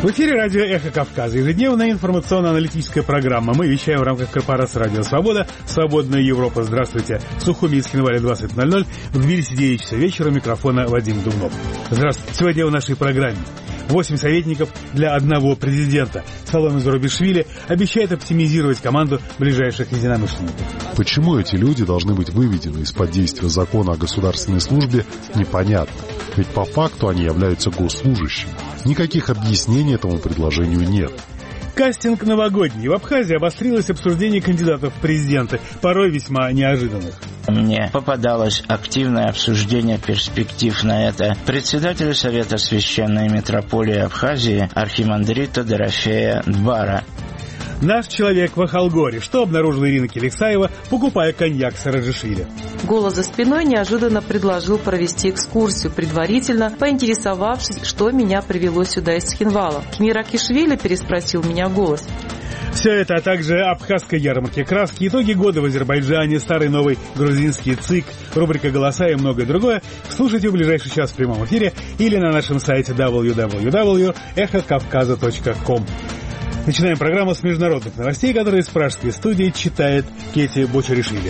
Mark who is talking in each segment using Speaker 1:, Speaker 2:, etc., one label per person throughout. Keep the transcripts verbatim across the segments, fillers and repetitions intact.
Speaker 1: В эфире радио «Эхо Кавказа». Ежедневная информационно-аналитическая программа. Мы вещаем в рамках корпорации «Радио Свобода». Свободная Европа. Здравствуйте. Сухуминский, Навале, двадцать ноль ноль. В Тбилиси девять часов вечера. Микрофона Вадим Думнов. Здравствуйте. Сегодня в нашей программе восемь советников для одного президента. Саломе Зурабишвили обещает оптимизировать команду ближайших единомышленников.
Speaker 2: Почему эти люди должны быть выведены из-под действия закона о государственной службе, непонятно. Ведь по факту они являются госслужащими. Никаких объяснений этому предложению нет.
Speaker 1: Кастинг новогодний. В Абхазии обострилось обсуждение кандидатов в президенты, порой весьма неожиданных.
Speaker 3: Мне попадалось активное обсуждение перспектив на это председателя Совета Священной Митрополии Абхазии архимандрита Дорофея Двара.
Speaker 1: Наш человек в Ахалгоре. Что обнаружила Ирина Келексаева, покупая коньяк Сараджишвили?
Speaker 4: Голос за спиной неожиданно предложил провести экскурсию, предварительно поинтересовавшись, что меня привело сюда из Цхинвала. Кмир Акишвили, переспросил меня голос.
Speaker 1: Все это, а также абхазской ярмарки краски, итоги года в Азербайджане, старый новый грузинский ЦИК, рубрика «Голоса» и многое другое слушайте в ближайший час в прямом эфире или на нашем сайте дабл ю дабл ю дабл ю точка эхо кавказа точка ком. Начинаем программу с международных новостей, которые из пражской студии читает Кети Бочаришвили.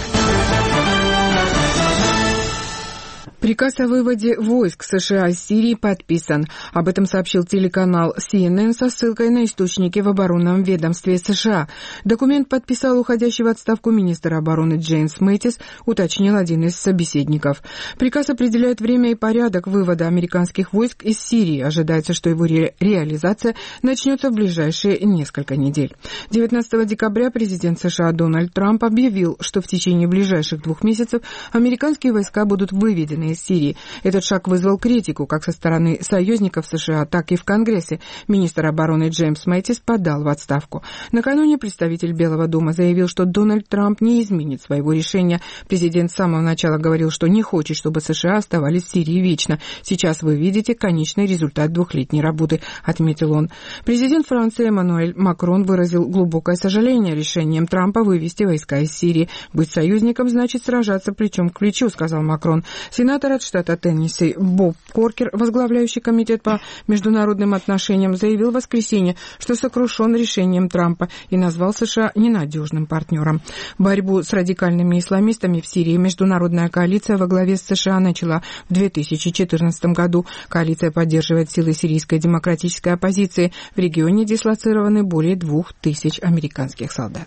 Speaker 5: Приказ о выводе войск США из Сирии подписан. Об этом сообщил телеканал си эн эн со ссылкой на источники в оборонном ведомстве США. Документ подписал уходящий в отставку министр обороны Джеймс Мэттис, уточнил один из собеседников. Приказ определяет время и порядок вывода американских войск из Сирии. Ожидается, что его ре- реализация начнется в ближайшие несколько недель. девятнадцатого декабря президент США Дональд Трамп объявил, что в течение ближайших двух месяцев американские войска будут выведены из Сирии. Этот шаг вызвал критику как со стороны союзников США, так и в Конгрессе. Министр обороны Джеймс Мэттис подал в отставку. Накануне представитель Белого дома заявил, что Дональд Трамп не изменит своего решения. Президент с самого начала говорил, что не хочет, чтобы США оставались в Сирии вечно. Сейчас вы видите конечный результат двухлетней работы, отметил он. Президент Франции Эммануэль Макрон выразил глубокое сожаление решением Трампа вывести войска из Сирии. Быть союзником значит сражаться плечом к плечу, сказал Макрон. Сенатор от штата Теннесси Боб Коркер, возглавляющий комитет по международным отношениям, заявил в воскресенье, что сокрушен решением Трампа и назвал США ненадежным партнером. Борьбу с радикальными исламистами в Сирии международная коалиция во главе с США начала в две тысячи четырнадцатом году. Коалиция поддерживает силы сирийской демократической оппозиции. В регионе дислоцированы более двух тысяч американских солдат.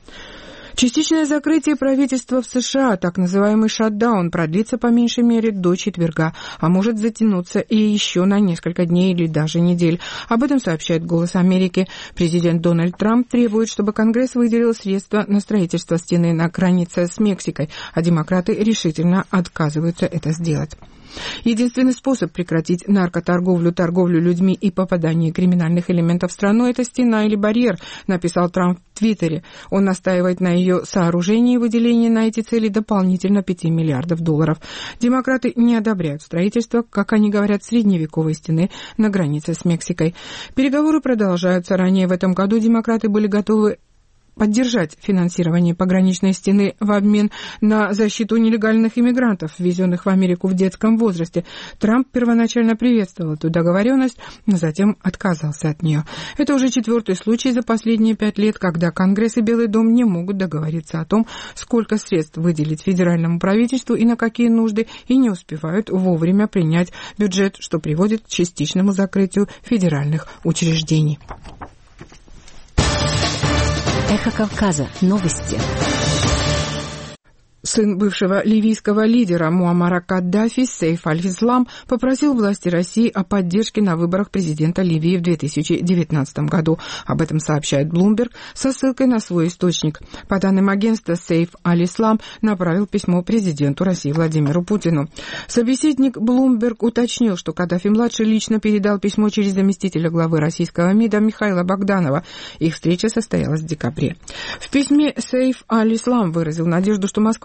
Speaker 5: Частичное закрытие правительства в США, так называемый шатдаун, продлится по меньшей мере до четверга, а может затянуться и еще на несколько дней или даже недель. Об этом сообщает «Голос Америки». Президент Дональд Трамп требует, чтобы Конгресс выделил средства на строительство стены на границе с Мексикой, а демократы решительно отказываются это сделать. Единственный способ прекратить наркоторговлю, торговлю людьми и попадание криминальных элементов в страну – это стена или барьер, написал Трамп в Твиттере. Он настаивает на ее сооружении и выделении на эти цели дополнительно пяти миллиардов долларов. Демократы не одобряют строительство, как они говорят, средневековой стены на границе с Мексикой. Переговоры продолжаются. Ранее в этом году демократы были готовы поддержать финансирование пограничной стены в обмен на защиту нелегальных иммигрантов, ввезенных в Америку в детском возрасте. Трамп первоначально приветствовал эту договоренность, но затем отказался от нее. Это уже четвертый случай за последние пять лет, когда Конгресс и Белый дом не могут договориться о том, сколько средств выделить федеральному правительству и на какие нужды, и не успевают вовремя принять бюджет, что приводит к частичному закрытию федеральных учреждений.
Speaker 6: Эхо Кавказа. Новости.
Speaker 5: Сын бывшего ливийского лидера Муаммара Каддафи, Сейф аль-Ислам, попросил власти России о поддержке на выборах президента Ливии в две тысячи девятнадцатом году. Об этом сообщает Bloomberg со ссылкой на свой источник. По данным агентства, Сейф аль-Ислам направил письмо президенту России Владимиру Путину. Собеседник Bloomberg уточнил, что Каддафи-младший лично передал письмо через заместителя главы российского МИДа Михаила Богданова. Их встреча состоялась в декабре. В письме Сейф аль-Ислам выразил надежду, что Москва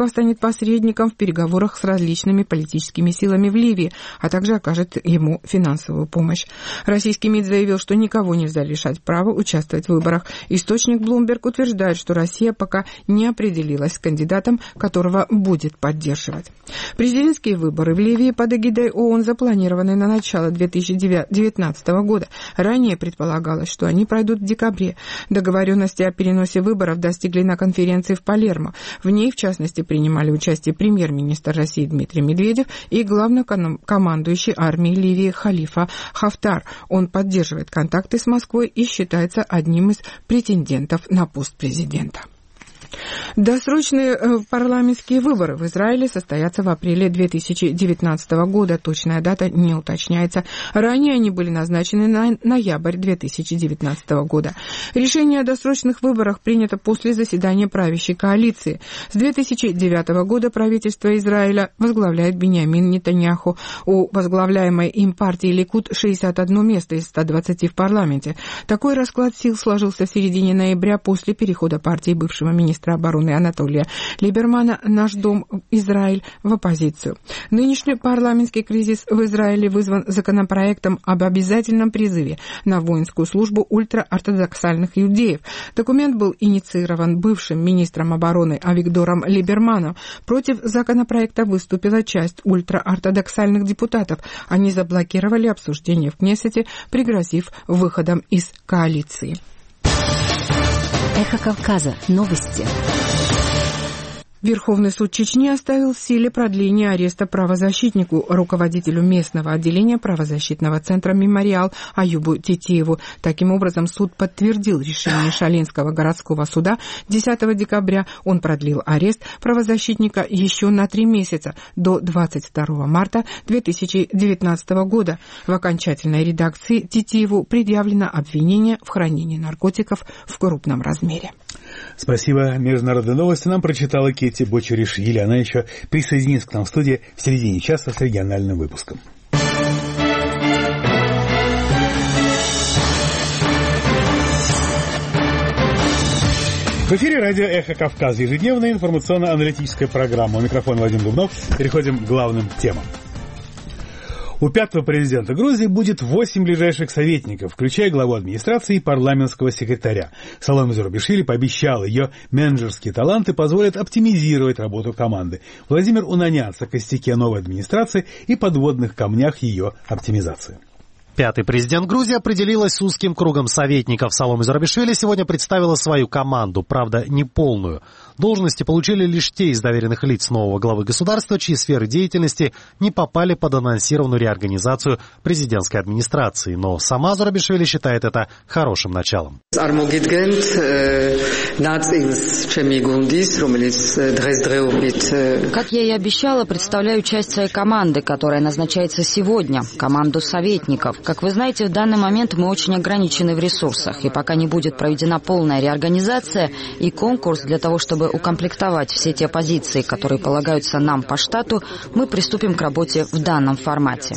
Speaker 5: Москва станет посредником в переговорах с различными политическими силами в Ливии, а также окажет ему финансовую помощь. Российский МИД заявил, что никого нельзя лишать права участвовать в выборах. Источник Bloomberg утверждает, что Россия пока не определилась с кандидатом, которого будет поддерживать. Президентские выборы в Ливии под эгидой ООН запланированы на начало две тысячи девятнадцатого года. Ранее предполагалось, что они пройдут в декабре. Договоренности о переносе выборов достигли на конференции в Палермо. В ней, в частности, принимали участие премьер-министр России Дмитрий Медведев и главнокомандующий армией Ливии Халифа Хафтар. Он поддерживает контакты с Москвой и считается одним из претендентов на пост президента. Досрочные парламентские выборы в Израиле состоятся в апреле две тысячи девятнадцатого года. Точная дата не уточняется. Ранее они были назначены на ноябрь две тысячи девятнадцатого года. Решение о досрочных выборах принято после заседания правящей коалиции. С две тысячи девятого года правительство Израиля возглавляет Биньямин Нетаньяху. У возглавляемой им партии Ликуд шестьдесят одно место из ста двадцати в парламенте. Такой расклад сил сложился в середине ноября после перехода партии бывшего министра обороны Анатолия Либермана «Наш дом Израиль» в оппозицию. Нынешний парламентский кризис в Израиле вызван законопроектом об обязательном призыве на воинскую службу ультраортодоксальных иудеев. Документ был инициирован бывшим министром обороны Авигдором Либерманом. Против законопроекта выступила часть ультраортодоксальных депутатов. Они заблокировали обсуждение в Кнессете, пригрозив выходом из коалиции.
Speaker 6: Эхо Кавказа. Новости.
Speaker 5: Верховный суд Чечни оставил в силе продление ареста правозащитнику, руководителю местного отделения правозащитного центра «Мемориал» Аюбу Тетееву. Таким образом, суд подтвердил решение Шаленского городского суда. десятого декабря он продлил арест правозащитника еще на три месяца, до двадцать второго марта две тысячи девятнадцатого года. В окончательной редакции Тетееву предъявлено обвинение в хранении наркотиков в крупном размере.
Speaker 1: Спасибо. Международные новости нам прочитала Кетти Бочеришвили. Она еще присоединится к нам в студии в середине часа с региональным выпуском. В эфире радио «Эхо Кавказа». Ежедневная информационно-аналитическая программа. У микрофона Владимир Дубнов. Переходим к главным темам. У пятого президента Грузии будет восемь ближайших советников, включая главу администрации и парламентского секретаря. Саломе Зурабишвили пообещал, ее менеджерские таланты позволят оптимизировать работу команды. Владимир унанятся о костяке новой администрации и подводных камнях ее оптимизации.
Speaker 7: Пятый президент Грузии определилась с узким кругом советников. Саломе Зурабишвили сегодня представила свою команду, правда, не полную. Должности получили лишь те из доверенных лиц нового главы государства, чьи сферы деятельности не попали под анонсированную реорганизацию президентской администрации. Но сама Зурабишвили считает это хорошим началом.
Speaker 8: Как
Speaker 9: я и обещала, представляю часть своей команды, которая назначается сегодня, команду советников. Как вы знаете, в данный момент мы очень ограничены в ресурсах, и пока не будет проведена полная реорганизация и конкурс для того, чтобы укомплектовать все те позиции, которые полагаются нам по штату, мы приступим к работе в данном формате.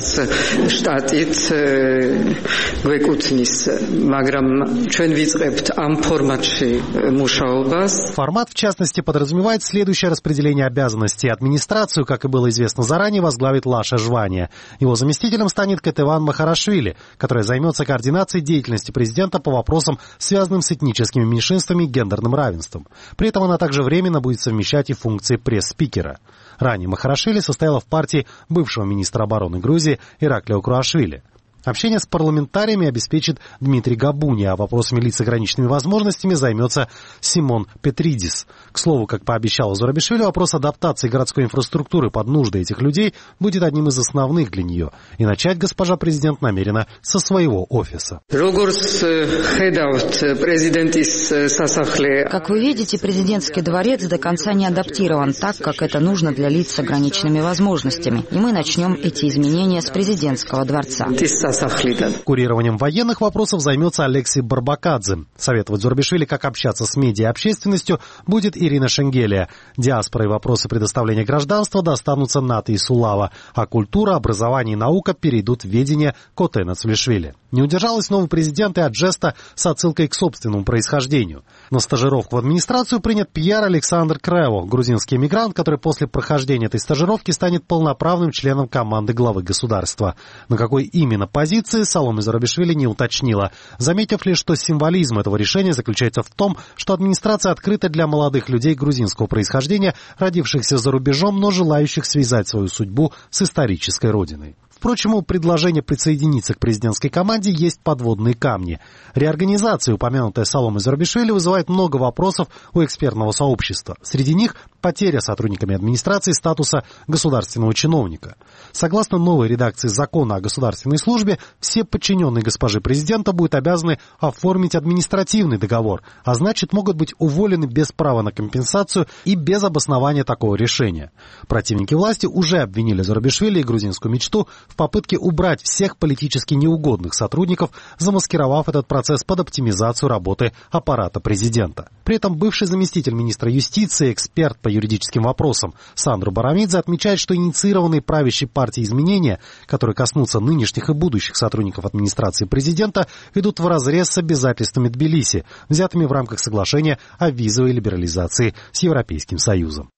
Speaker 7: Формат, в частности, подразумевает следующее распределение обязанностей. Администрацию, как и было известно заранее, возглавит Лаша Жвания. Его заместителем станет Кетеван Махарашвили, которая займется координацией деятельности президента по вопросам, связанным с этническими меньшинствами и гендерным равенством. При этом она также временно будет совмещать и функции пресс-спикера. Ранее Махарашвили состояла в партии бывшего министра обороны Грузии Ираклия Круашвили. Общение с парламентариями обеспечит Дмитрий Габуни, а вопросами лиц с ограниченными возможностями займется Симон Петридис. К слову, как пообещала Зурабишвили, вопрос адаптации городской инфраструктуры под нужды этих людей будет одним из основных для нее. И начать госпожа президент намерена со своего офиса.
Speaker 9: Как вы видите, президентский дворец до конца не адаптирован так, как это нужно для лиц с ограниченными возможностями. И мы начнем эти изменения с президентского дворца.
Speaker 7: Курированием военных вопросов займется Алексей Барбакадзе. Советовать Зурабишвили, как общаться с медиа и общественностью, будет Ирина Шенгелия. Диаспора и вопросы предоставления гражданства достанутся Ната Исулава, а культура, образование и наука перейдут в ведение Коте Нацвлишвили. Не удержалась новый президент и от жеста с отсылкой к собственному происхождению. На стажировку в администрацию принят Пьер Александр Крево, грузинский эмигрант, который после прохождения этой стажировки станет полноправным членом команды главы государства. На какой именно позиции Саломе Зурабишвили не уточнила, заметив лишь, что символизм этого решения заключается в том, что администрация открыта для молодых людей грузинского происхождения, родившихся за рубежом, но желающих связать свою судьбу с исторической родиной. Впрочем, у предложения присоединиться к президентской команде есть подводные камни. Реорганизация, упомянутая Саломе Зурабишвили, вызывает много вопросов у экспертного сообщества. Среди них потеря сотрудниками администрации статуса государственного чиновника. Согласно новой редакции закона о государственной службе, все подчиненные госпожи президента будут обязаны оформить административный договор, а значит, могут быть уволены без права на компенсацию и без обоснования такого решения. Противники власти уже обвинили Зурабишвили и грузинскую мечту в попытке убрать всех политически неугодных сотрудников, замаскировав этот процесс под оптимизацию работы аппарата президента. При этом бывший заместитель министра юстиции, эксперт по юридическим вопросам Сандро Барамидзе отмечает, что инициированные правящей партией изменения, которые коснутся нынешних и будущих сотрудников администрации президента, идут вразрез с обязательствами Тбилиси, взятыми в рамках соглашения о визовой либерализации с Европейским Союзом.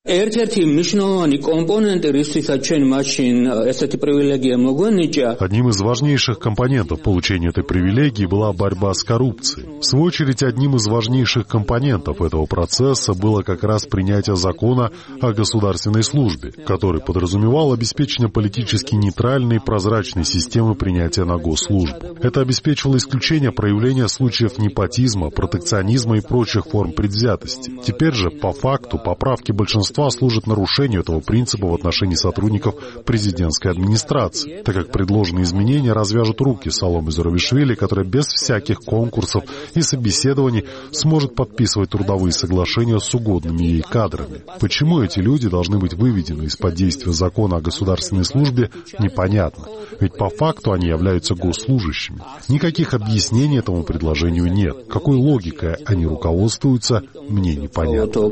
Speaker 2: Одним из важнейших компонентов получения этой привилегии была борьба с коррупцией. В свою очередь, одним из важнейших компонентов этого процесса было как раз принятие закона о государственной службе, который подразумевал обеспечение политически нейтральной и прозрачной системы принятия на госслужбу. Это обеспечивало исключение проявления случаев непотизма, протекционизма и прочих форм предвзятости. Теперь же, по факту, поправки большинства служат нарушению этого принципа в отношении сотрудников президентской администрации, так как предложенные изменения развяжут руки Саломе Зурабишвили, которая без всяких конкурсов и собеседований сможет подписывать трудовые соглашения с угодными ей кадрами. Почему эти люди должны быть выведены из-под действия закона о государственной службе, непонятно. Ведь по факту они являются госслужащими. Никаких объяснений этому предложению нет. Какой логикой они руководствуются, мне непонятно.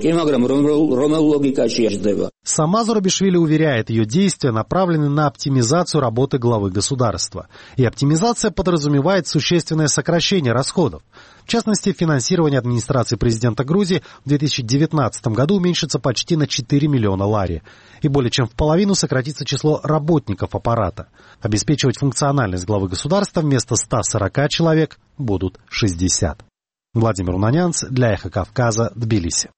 Speaker 7: Сама Зурабишвили уверяет, ее действия направлены на оптимизацию работы главы государства. И оптимизация подразумевает существенное сокращение расходов. В частности, финансирование администрации президента Грузии в две тысячи девятнадцатом году уменьшится почти на четыре миллиона лари. И более чем в половину сократится число работников аппарата. Обеспечивать функциональность главы государства вместо ста сорока человек будут шестьдесят. Владимир Унанянц для Эхо Кавказа, Тбилиси.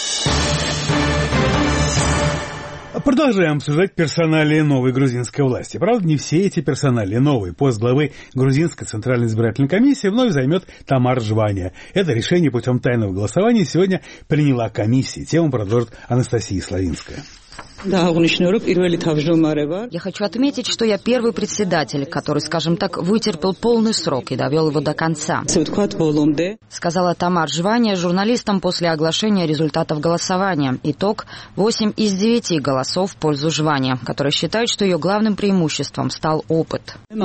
Speaker 1: Продолжаем обсуждать персоналии новой грузинской власти. Правда, не все эти персоналии новые. Пост главы Грузинской Центральной избирательной комиссии вновь займет Тамар Жвания. Это решение путем тайного голосования сегодня приняла комиссия. Тему продолжит Анастасия Славинская.
Speaker 9: Я хочу отметить, что я первый председатель, который, скажем так, вытерпел полный срок и довел его до конца, сказала Тамар Жвания журналистам после оглашения результатов голосования. Итог – восемь из девяти голосов в пользу Жвания, которая считает, что ее главным преимуществом стал опыт. У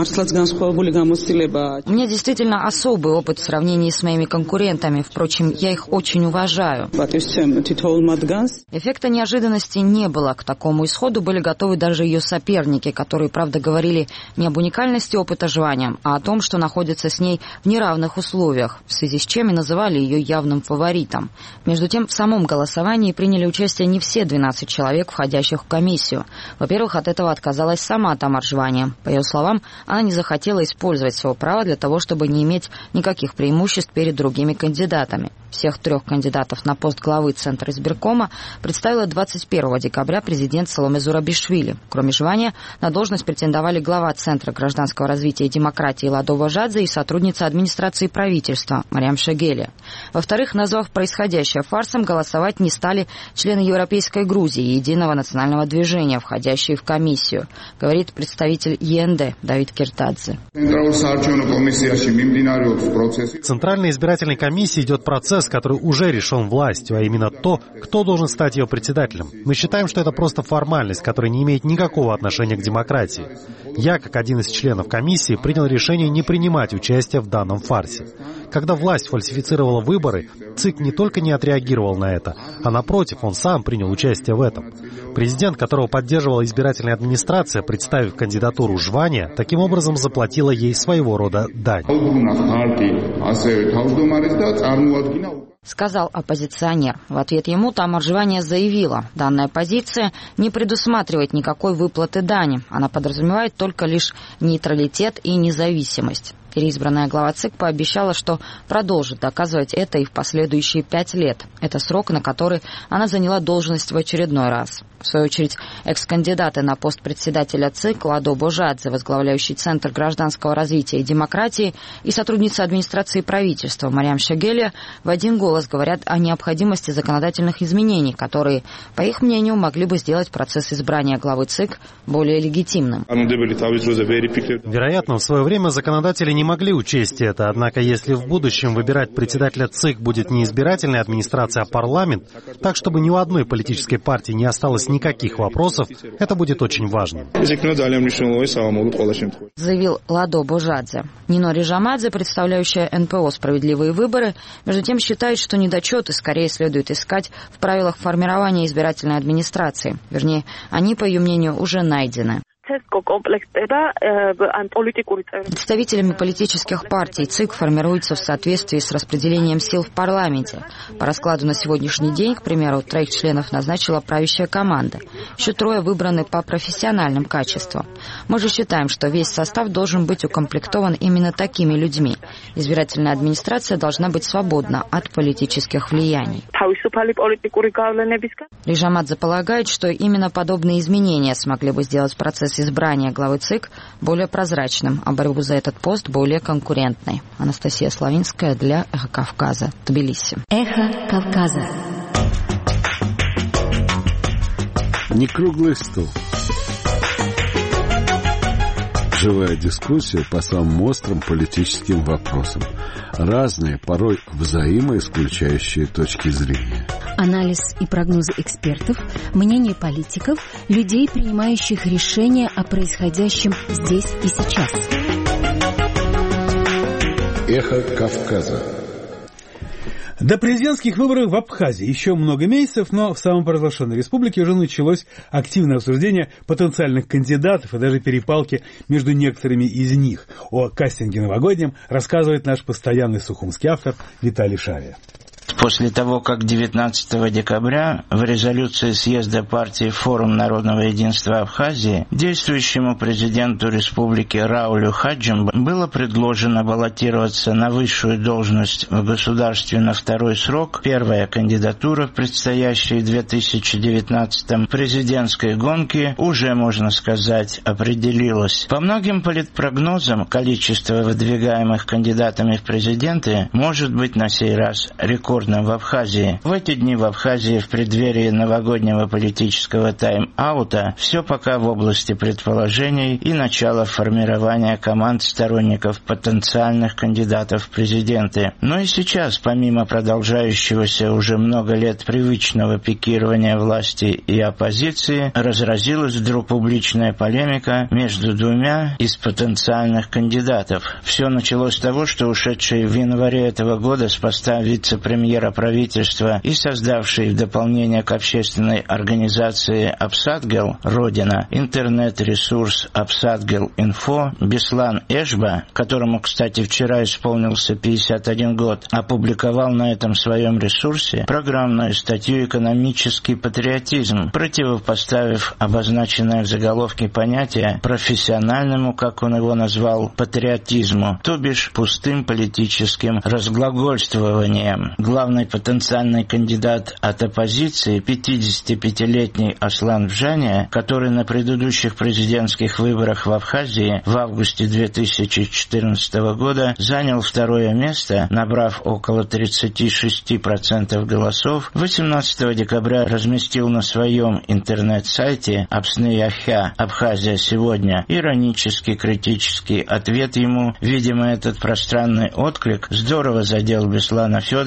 Speaker 9: меня действительно особый опыт в сравнении с моими конкурентами, впрочем, я их очень уважаю. Эффекта неожиданности не было. К такому исходу были готовы даже ее соперники, которые, правда, говорили не об уникальности опыта Жвания, а о том, что находятся с ней в неравных условиях, в связи с чем и называли ее явным фаворитом. Между тем, в самом голосовании приняли участие не все двенадцать человек, входящих в комиссию. Во-первых, от этого отказалась сама Тамар Жвания. По ее словам, она не захотела использовать свое право для того, чтобы не иметь никаких преимуществ перед другими кандидатами. Всех трех кандидатов на пост главы Центра избиркома представила двадцать первого декабря президент Саломе Зурабишвили. Кроме Жвания, на должность претендовали глава Центра гражданского развития и демократии Ладо Важадзе и сотрудница администрации правительства Мариам Шегелия. Во-вторых, назвав происходящее фарсом, голосовать не стали члены Европейской Грузии и Единого национального движения, входящие в комиссию, говорит представитель ЕНД Давид Киртадзе.
Speaker 7: В Центральной избирательной комиссии идет процесс, который уже решен властью, а именно то, кто должен стать ее председателем. Мы считаем, считаем, что это просто формальность, которая не имеет никакого отношения к демократии. Я, как один из членов комиссии, принял решение не принимать участие в данном фарсе. Когда власть фальсифицировала выборы, ЦИК не только не отреагировал на это, а напротив, он сам принял участие в этом. Президент, которого поддерживала избирательная администрация, представив кандидатуру Жвания, таким образом заплатила ей своего рода дань.
Speaker 9: Сказал оппозиционер. В ответ ему Тамар Жвания заявила, данная позиция не предусматривает никакой выплаты дани. Она подразумевает только лишь нейтралитет и независимость. Переизбранная глава ЦИК пообещала, что продолжит доказывать это и в последующие пять лет. Это срок, на который она заняла должность в очередной раз. В свою очередь, экс-кандидаты на пост председателя ЦИК Ладо Божадзе, возглавляющий Центр гражданского развития и демократии, и сотрудница администрации правительства Мариам Шагеля в один голос говорят о необходимости законодательных изменений, которые, по их мнению, могли бы сделать процесс избрания главы ЦИК более легитимным.
Speaker 7: Вероятно, в свое время законодатели не могли учесть это, однако если в будущем выбирать председателя ЦИК будет не избирательная администрация, а парламент, так чтобы ни у одной политической партии не осталось никаких вопросов, это будет очень важно.
Speaker 9: Заявил Ладо Божадзе. Нино Рижамадзе, представляющая эн пэ о «Справедливые выборы», между тем считает, что недочеты скорее следует искать в правилах формирования избирательной администрации. Вернее, они, по ее мнению, уже найдены. Представителями политических партий ЦИК формируются в соответствии с распределением сил в парламенте. По раскладу на сегодняшний день, к примеру, троих членов назначила правящая команда. Еще трое выбраны по профессиональным качествам. Мы же считаем, что весь состав должен быть укомплектован именно такими людьми. Избирательная администрация должна быть свободна от политических влияний. Рижамадзе полагает, что именно подобные изменения смогли бы сделать процесс избрания главы ЦИК более прозрачным, а борьбу за этот пост более конкурентной. Анастасия Славинская для «Эхо Кавказа», Тбилиси.
Speaker 6: Эхо Кавказа.
Speaker 8: Не круглый стол. Живая дискуссия по самым острым политическим вопросам. Разные, порой взаимоисключающие точки зрения.
Speaker 6: Анализ и прогнозы экспертов, мнение политиков, людей, принимающих решения о происходящем здесь и сейчас.
Speaker 8: Эхо Кавказа.
Speaker 1: До президентских выборов в Абхазии еще много месяцев, но в самопровозглашенной республике уже началось активное обсуждение потенциальных кандидатов и даже перепалки между некоторыми из них. О кастинге новогоднем рассказывает наш постоянный сухумский автор Виталий Шария.
Speaker 3: После того, как девятнадцатого декабря в резолюции съезда партии «Форум народного единства Абхазии» действующему президенту республики Раулю Хаджим было предложено баллотироваться на высшую должность в государстве на второй срок, первая кандидатура в предстоящей в две тысячи девятнадцатом президентской гонке уже, можно сказать, определилась. По многим политпрогнозам, количество выдвигаемых кандидатами в президенты может быть на сей раз рекордным в Абхазии. В эти дни в Абхазии в преддверии новогоднего политического тайм-аута все пока в области предположений и начала формирования команд сторонников потенциальных кандидатов в президенты. Но и сейчас, помимо продолжающегося уже много лет привычного пикирования власти и оппозиции, разразилась вдруг публичная полемика между двумя из потенциальных кандидатов. Все началось с того, что ушедший в январе этого года с поста вице-премьера правительства и создавший в дополнение к общественной организации Апсатгел «Родина» интернет-ресурс Апсатгел.инфо Беслан Эшба, которому, кстати, вчера исполнился пятьдесят один год, опубликовал на этом своем ресурсе программную статью «Экономический патриотизм», противопоставив обозначенное в заголовке понятие профессиональному, как он его назвал, патриотизму, то бишь пустым политическим разглагольствованием. Главный потенциальный кандидат от оппозиции, пятидесятипятилетний Аслан Бжания, который на предыдущих президентских выборах в Абхазии в августе две тысячи четырнадцатого года занял второе место, набрав около тридцать шесть процентов голосов, восемнадцатого декабря разместил на своем интернет-сайте «Апсны-Яхя. Абхазия сегодня» иронический критический ответ ему. Видимо, этот пространный отклик здорово задел Беслана Федоровича,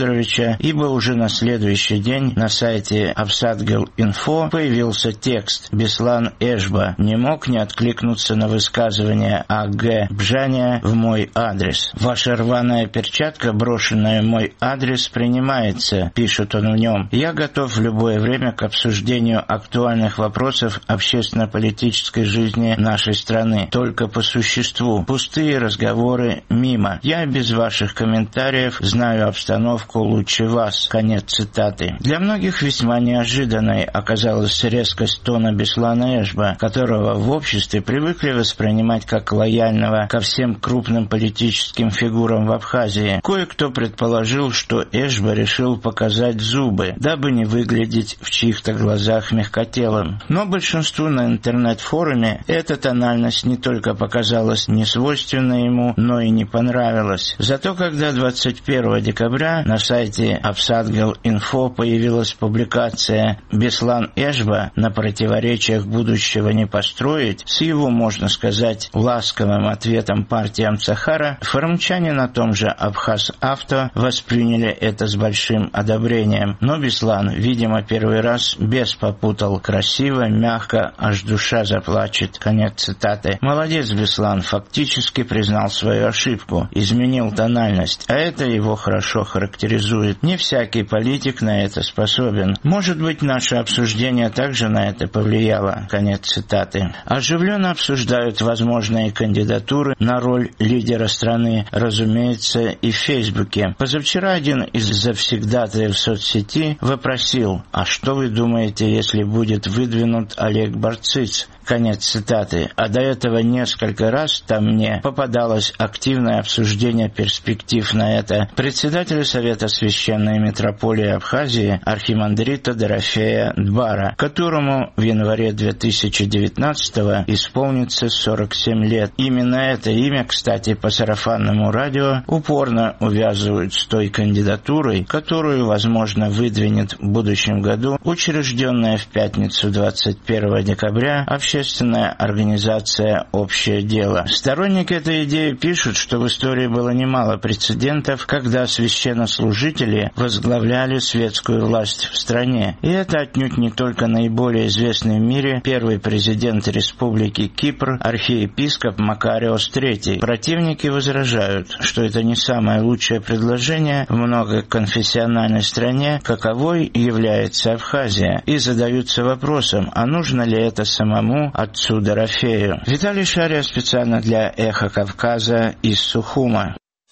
Speaker 3: события, ибо уже на следующий день на сайте Апсадгал.инфо появился текст: «Беслан Эшба не мог не откликнуться на высказывание А Г Бжаня в мой адрес. Ваша рваная перчатка, брошенная в мой адрес, принимается», — пишет он в нем. «Я готов в любое время к обсуждению актуальных вопросов общественно-политической жизни нашей страны. Только по существу. Пустые разговоры мимо. Я без ваших комментариев знаю обстановку лучше вас». Конец цитаты. Для многих весьма неожиданной оказалась резкость тона Беслана Эшба, которого в обществе привыкли воспринимать как лояльного ко всем крупным политическим фигурам в Абхазии. Кое-кто предположил, что Эшба решил показать зубы, дабы не выглядеть в чьих-то глазах мягкотелым. Но большинству на интернет-форуме эта тональность не только показалась несвойственной ему, но и не понравилась. Зато когда двадцать первого декабря на сайте Апсадгал.инфо появилась публикация «Беслан Эшба на противоречиях будущего не построить» с его, можно сказать, ласковым ответом партии Амцахара, форумчане на том же Абхаз-Авто восприняли это с большим одобрением. Но Беслан, видимо, первый раз без попутал: красиво, мягко, аж душа заплачет. Конец цитаты. Молодец Беслан, фактически признал свою ошибку, изменил тональность, а это его хорошо характеризует. Не всякий политик на это способен. Может быть, наше обсуждение также на это повлияло. Конец цитаты. Оживленно обсуждают возможные кандидатуры на роль лидера страны, разумеется, и в Фейсбуке. Позавчера один из завсегдатаев соцсети вопросил: «А что вы думаете, если будет выдвинут Олег Барциц?» Конец цитаты. А до этого несколько раз там мне попадалось активное обсуждение перспектив на это председателя Совета Священной Митрополии Абхазии архимандрита Дорофея Дбара, которому в январе две тысячи девятнадцатого исполнится сорок семь лет. Именно это имя, кстати, по сарафанному радио упорно увязывают с той кандидатурой, которую, возможно, выдвинет в будущем году учрежденная в пятницу двадцать первого декабря общественная общественная организация «Общее дело». Сторонники этой идеи пишут, что в истории было немало прецедентов, когда священнослужители возглавляли светскую власть в стране. И это отнюдь не только наиболее известный в мире первый президент Республики Кипр, архиепископ Макариос третий. Противники возражают, что это не самое лучшее предложение в многоконфессиональной стране, каковой является Абхазия, и задаются вопросом, а нужно ли это самому отцу Дорофею. Виталий Шария специально для «Эхо Кавказа» из Сухума.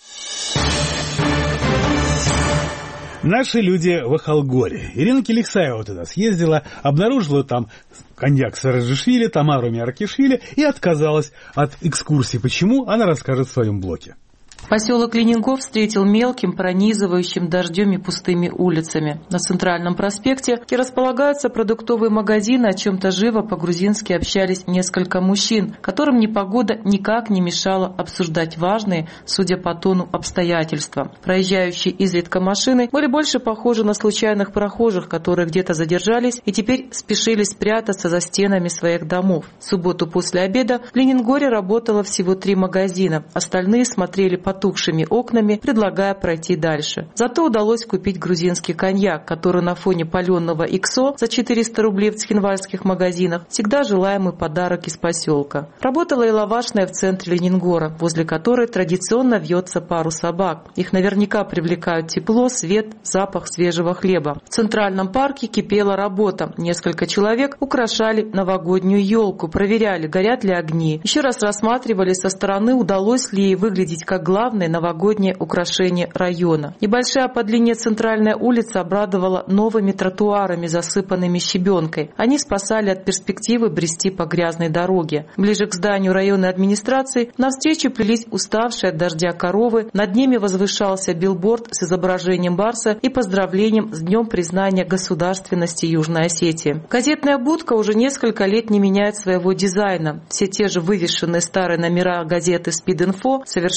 Speaker 1: Наши люди в Ахалгоре. Ирина Келексаева туда съездила, обнаружила там коньяк Сараджишвили, Тамару Миаркишвили и отказалась от экскурсии. Почему? Она расскажет в своем блоге.
Speaker 4: Поселок Ленингов встретил мелким, пронизывающим дождем и пустыми улицами. На центральном проспекте, где располагаются продуктовые магазины, о чем-то живо по-грузински общались несколько мужчин, которым непогода никак не мешала обсуждать важные, судя по тону, обстоятельства. Проезжающие изредка машины были больше похожи на случайных прохожих, которые где-то задержались и теперь спешили спрятаться за стенами своих домов. В субботу после обеда в Ленингоре работало всего три магазина, остальные смотрели по потухшими окнами, предлагая пройти дальше. Зато удалось купить грузинский коньяк, который на фоне паленого иксо за четыреста рублей в цхинвальских магазинах всегда желаемый подарок из поселка. Работала и лавашная в центре Ленингора, возле которой традиционно вьется пару собак. Их наверняка привлекают тепло, свет, запах свежего хлеба. В Центральном парке кипела работа. Несколько человек украшали новогоднюю елку, проверяли, горят ли огни. Еще раз рассматривали со стороны, удалось ли ей выглядеть как главное новогоднее украшение района. Небольшая по длине центральная улица обрадовала новыми тротуарами, засыпанными щебенкой. Они спасали от перспективы брести по грязной дороге. Ближе к зданию районной администрации навстречу плелись уставшие от дождя коровы. Над ними возвышался билборд с изображением барса и поздравлением с Днем признания государственности Южной Осетии. Газетная будка уже несколько лет не меняет своего дизайна. Все те же вывешенные старые номера газеты «Спид-инфо» совершенно секретные.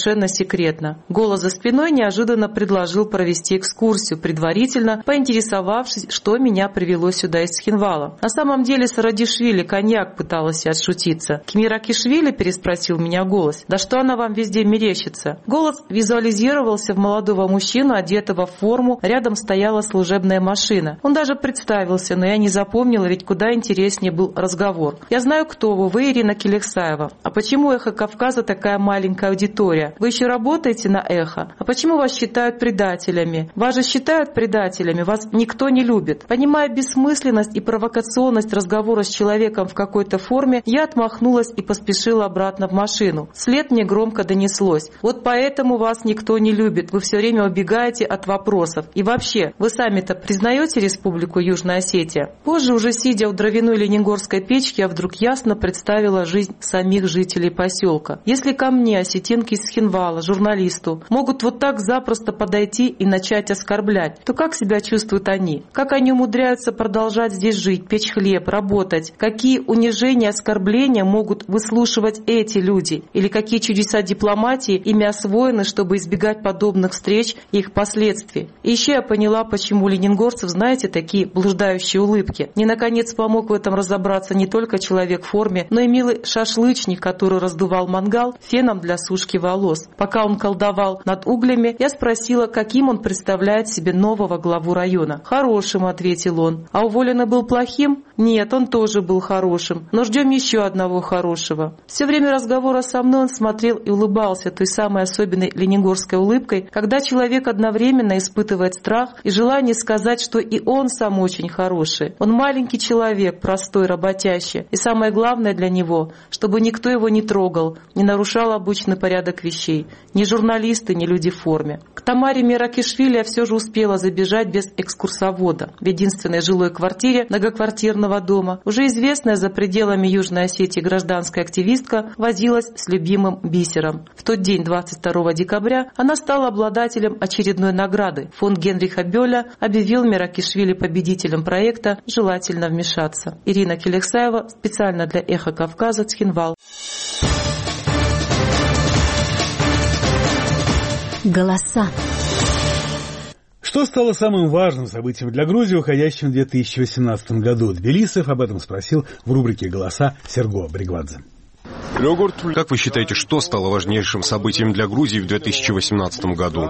Speaker 4: секретно. Голос за спиной неожиданно предложил провести экскурсию, предварительно поинтересовавшись, что меня привело сюда из Цхинвала. На самом деле Сарадишвили коньяк пыталась отшутиться. «Кемиракишвили?» – переспросил меня голос. «Да что она вам везде мерещится?» Голос визуализировался в молодого мужчину, одетого в форму, рядом стояла служебная машина. Он даже представился, но я не запомнила, ведь куда интереснее был разговор. «Я знаю, кто вы, вы Ирина Келексаева. А почему «Эхо Кавказа» такая маленькая аудитория? Вы еще работаете на «Эхо»? А почему вас считают предателями? Вас же считают предателями, вас никто не любит». Понимая бессмысленность и провокационность разговора с человеком в какой-то форме, я отмахнулась и поспешила обратно в машину. Вслед мне громко донеслось: «Вот поэтому вас никто не любит, вы все время убегаете от вопросов. И вообще, вы сами-то признаете Республику Южная Осетия?» Позже, уже сидя у дровяной ленигорской печки, я вдруг ясно представила жизнь самих жителей поселка. Если ко мне, осетинке из Цхинвала, журналисту, могут вот так запросто подойти и начать оскорблять, то как себя чувствуют они? Как они умудряются продолжать здесь жить, печь хлеб, работать? Какие унижения, оскорбления могут выслушивать эти люди? Или какие чудеса дипломатии ими освоены, чтобы избегать подобных встреч и их последствий? И еще я поняла, почему у ленингорцев, знаете, такие блуждающие улыбки. Мне, наконец, помог в этом разобраться не только человек в форме, но и милый шашлычник, который раздувал мангал феном для сушки волос. Пока он колдовал над углями, я спросила, каким он представляет себе нового главу района. «Хорошим», — ответил он. «А уволенный был плохим?» «Нет, он тоже был хорошим, но ждем еще одного хорошего». Все время разговора со мной он смотрел и улыбался той самой особенной ленингорской улыбкой, когда человек одновременно испытывает страх и желание сказать, что и он сам очень хороший. Он маленький человек, простой, работящий, и самое главное для него, чтобы никто его не трогал, не нарушал обычный порядок вещей, ни журналисты, ни люди в форме. К Тамаре Меракишвили я все же успела забежать без экскурсовода. В единственной жилой квартире многоквартирного дома уже известная за пределами Южной Осетии гражданская активистка возилась с любимым бисером. В тот день, двадцать второго декабря, она стала обладателем очередной награды. Фонд Генриха Бёля объявил Меракишвили победителем проекта «Желательно вмешаться». Ирина Келексаева, специально для «Эхо Кавказа», Цхинвал.
Speaker 6: Голоса.
Speaker 1: Что стало самым важным событием для Грузии в уходящем две тысячи восемнадцатом году? Тбилисов об этом спросил в рубрике «Голоса» Серго Бригвадзе.
Speaker 10: Как вы считаете, что стало важнейшим событием для Грузии в две тысячи восемнадцатом году?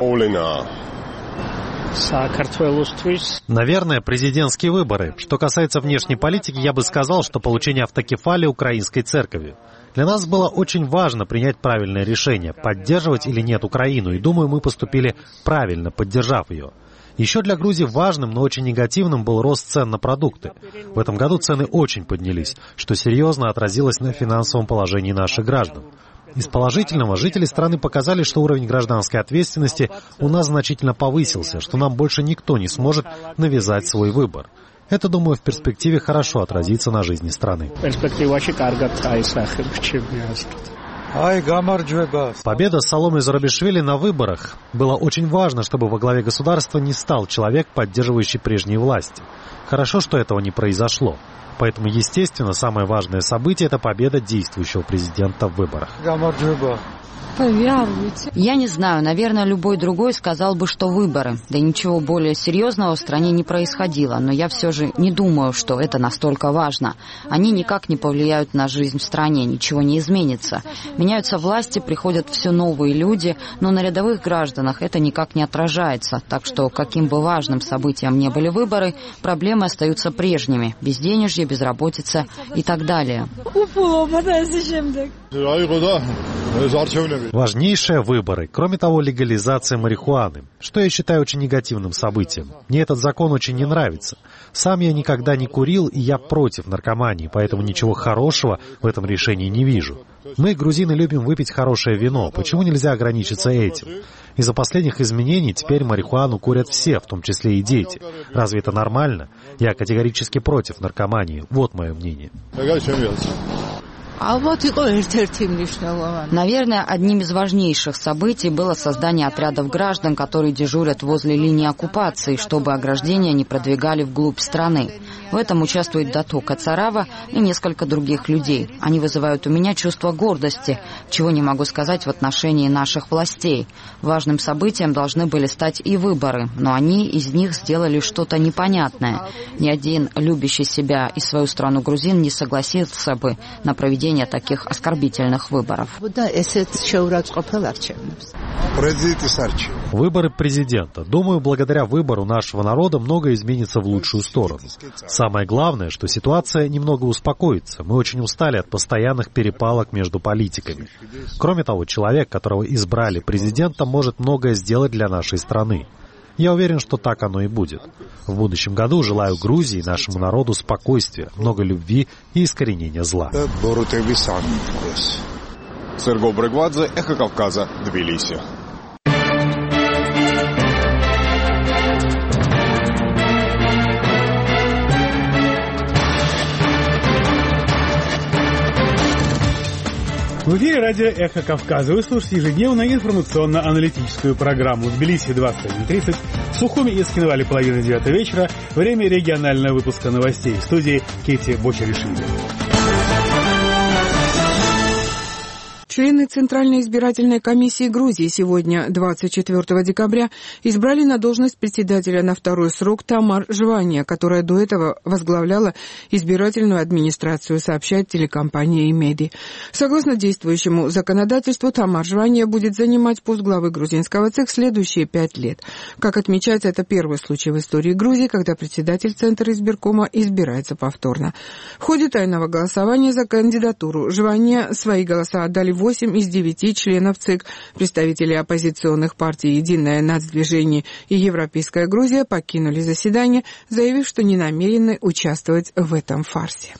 Speaker 7: Наверное, президентские выборы. Что касается внешней политики, я бы сказал, что получение автокефалии Украинской церкви. Для нас было очень важно принять правильное решение, поддерживать или нет Украину, и думаю, мы поступили правильно, поддержав ее. Еще для Грузии важным, но очень негативным был рост цен на продукты. В этом году цены очень поднялись, что серьезно отразилось на финансовом положении наших граждан. Из положительного жители страны показали, что уровень гражданской ответственности у нас значительно повысился, что нам больше никто не сможет навязать свой выбор. Это, думаю, в перспективе хорошо отразится на жизни страны. Победа Саломе Зурабишвили на выборах. Было очень важно, чтобы во главе государства не стал человек, поддерживающий прежние власти. Хорошо, что этого не произошло. Поэтому, естественно, самое важное событие – это победа действующего президента в выборах.
Speaker 9: Я не знаю, наверное, любой другой сказал бы, что выборы. Да ничего более серьезного в стране не происходило, но я все же не думаю, что это настолько важно. Они никак не повлияют на жизнь в стране, ничего не изменится. Меняются власти, приходят все новые люди, но на рядовых гражданах это никак не отражается. Так что, каким бы важным событием ни были выборы, проблемы остаются прежними. Безденежье, безработица и так далее.
Speaker 7: Важнейшие выборы. Кроме того, легализация марихуаны, что я считаю очень негативным событием. Мне этот закон очень не нравится. Сам я никогда не курил, и я против наркомании, поэтому ничего хорошего в этом решении не вижу. Мы, грузины, любим выпить хорошее вино. Почему нельзя ограничиться этим? Из-за последних изменений теперь марихуану курят все, в том числе и дети. Разве это нормально? Я категорически против наркомании. Вот мое мнение.
Speaker 9: Наверное, одним из важнейших событий было создание отрядов граждан, которые дежурят возле линии оккупации, чтобы ограждения не продвигали вглубь страны. В этом участвует Дато Кацарава и несколько других людей. Они вызывают у меня чувство гордости, чего не могу сказать в отношении наших властей. Важным событием должны были стать и выборы, но они из них сделали что-то непонятное. Ни один любящий себя и свою страну грузин не согласился бы на проведение таких оскорбительных выборов.
Speaker 7: Выборы президента. Думаю, благодаря выбору нашего народа многое изменится в лучшую сторону. Самое главное, что ситуация немного успокоится. Мы очень устали от постоянных перепалок между политиками. Кроме того, человек, которого избрали президентом, может многое сделать для нашей страны. Я уверен, что так оно и будет. В будущем году желаю Грузии и нашему народу спокойствия, много любви и искоренения зла.
Speaker 10: Серго Брегвадзе, Эхо Кавказа, Тбилиси.
Speaker 1: В эфире радио «Эхо Кавказа». Вы слушаете ежедневную информационно-аналитическую программу в Тбилиси двадцать один тридцать, в Сухуми и Скинвале половина девятого вечера, время регионального выпуска новостей. В студии Кетти Бочаришвили.
Speaker 5: Члены Центральной избирательной комиссии Грузии сегодня, двадцать четвёртого декабря, избрали на должность председателя на второй срок Тамар Жвания, которая до этого возглавляла избирательную администрацию, сообщает телекомпания «Имеди». Согласно действующему законодательству, Тамар Жвания будет занимать пост главы грузинского ЦИК следующие пять лет. Как отмечается, это первый случай в истории Грузии, когда председатель Центра избиркома избирается повторно. В ходе тайного голосования за кандидатуру Жвания свои голоса отдали восемь из девяти членов ЦИК. Представители оппозиционных партий «Единое нацдвижение» и «Европейская Грузия» покинули заседание, заявив, что не намерены участвовать в этом фарсе.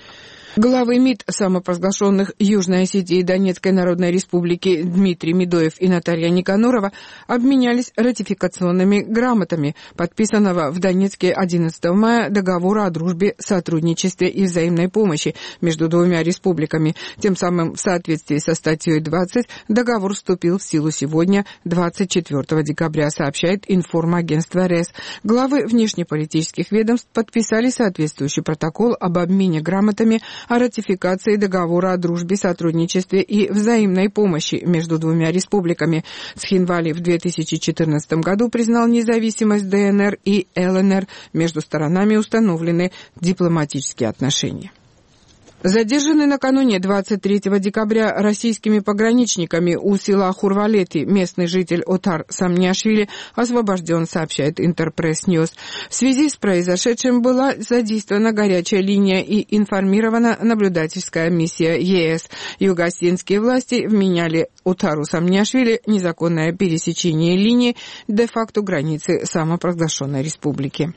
Speaker 5: Главы МИД самопровозглашенных Южной Осетии и Донецкой Народной Республики Дмитрий Медоев и Наталья Никанорова обменялись ратификационными грамотами подписанного в Донецке одиннадцатого мая договора о дружбе, сотрудничестве и взаимной помощи между двумя республиками. Тем самым, в соответствии со статьей двадцать, договор вступил в силу сегодня, двадцать четвёртого декабря, сообщает информагентство РЭС. Главы внешнеполитических ведомств подписали соответствующий протокол об обмене грамотами о ратификации договора о дружбе, сотрудничестве и взаимной помощи между двумя республиками. Цхинвали в две тысячи четырнадцатом году признал независимость ДНР и ЛНР. Между сторонами установлены дипломатические отношения. Задержанный накануне двадцать третьего декабря российскими пограничниками у села Хурвалети местный житель Отар Самниашвили освобожден, сообщает Интерпресс Ньюс. В связи с произошедшим была задействована горячая линия и информирована наблюдательская миссия ЕС. Юго-осетинские власти вменяли Отару Самниашвили незаконное пересечение линии де-факто границы самопровозглашенной республики.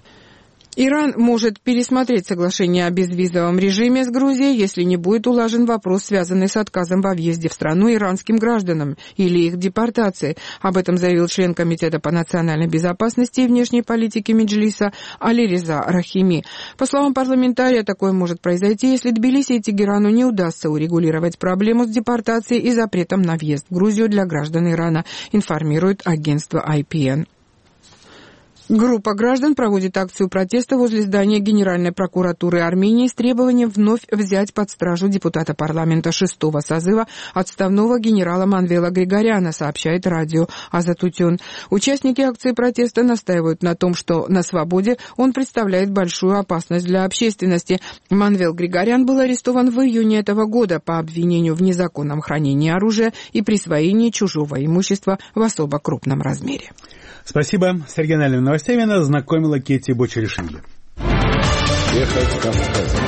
Speaker 5: Иран может пересмотреть соглашение о безвизовом режиме с Грузией, если не будет улажен вопрос, связанный с отказом во въезде в страну иранским гражданам или их депортацией. Об этом заявил член Комитета по национальной безопасности и внешней политике Меджлиса Алиреза Рахими. По словам парламентария, такое может произойти, если Тбилиси и Тегерану не удастся урегулировать проблему с депортацией и запретом на въезд в Грузию для граждан Ирана, информирует агентство ай пи эн. Группа граждан проводит акцию протеста возле здания Генеральной прокуратуры Армении с требованием вновь взять под стражу депутата парламента шестого созыва отставного генерала Манвела Григоряна, сообщает радио Азатутюн. Участники акции протеста настаивают на том, что на свободе он представляет большую опасность для общественности. Манвел Григорян был арестован в июне этого года по обвинению в незаконном хранении оружия и присвоении чужого имущества в особо крупном размере.
Speaker 1: Спасибо. С региональными новостями нас знакомила Кетти Бочаришвили.
Speaker 8: Эхо Кавказа.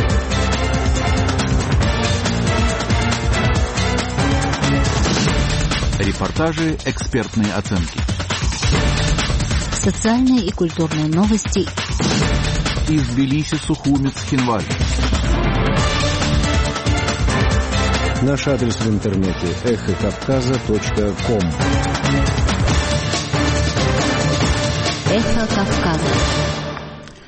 Speaker 11: Репортажи, экспертные оценки.
Speaker 6: Социальные и культурные новости.
Speaker 11: Из Тбилиси, Сухуми, Цхинвали.
Speaker 8: Наш адрес в интернете эхо кавказа точка ком.
Speaker 6: Эхо Кавказа.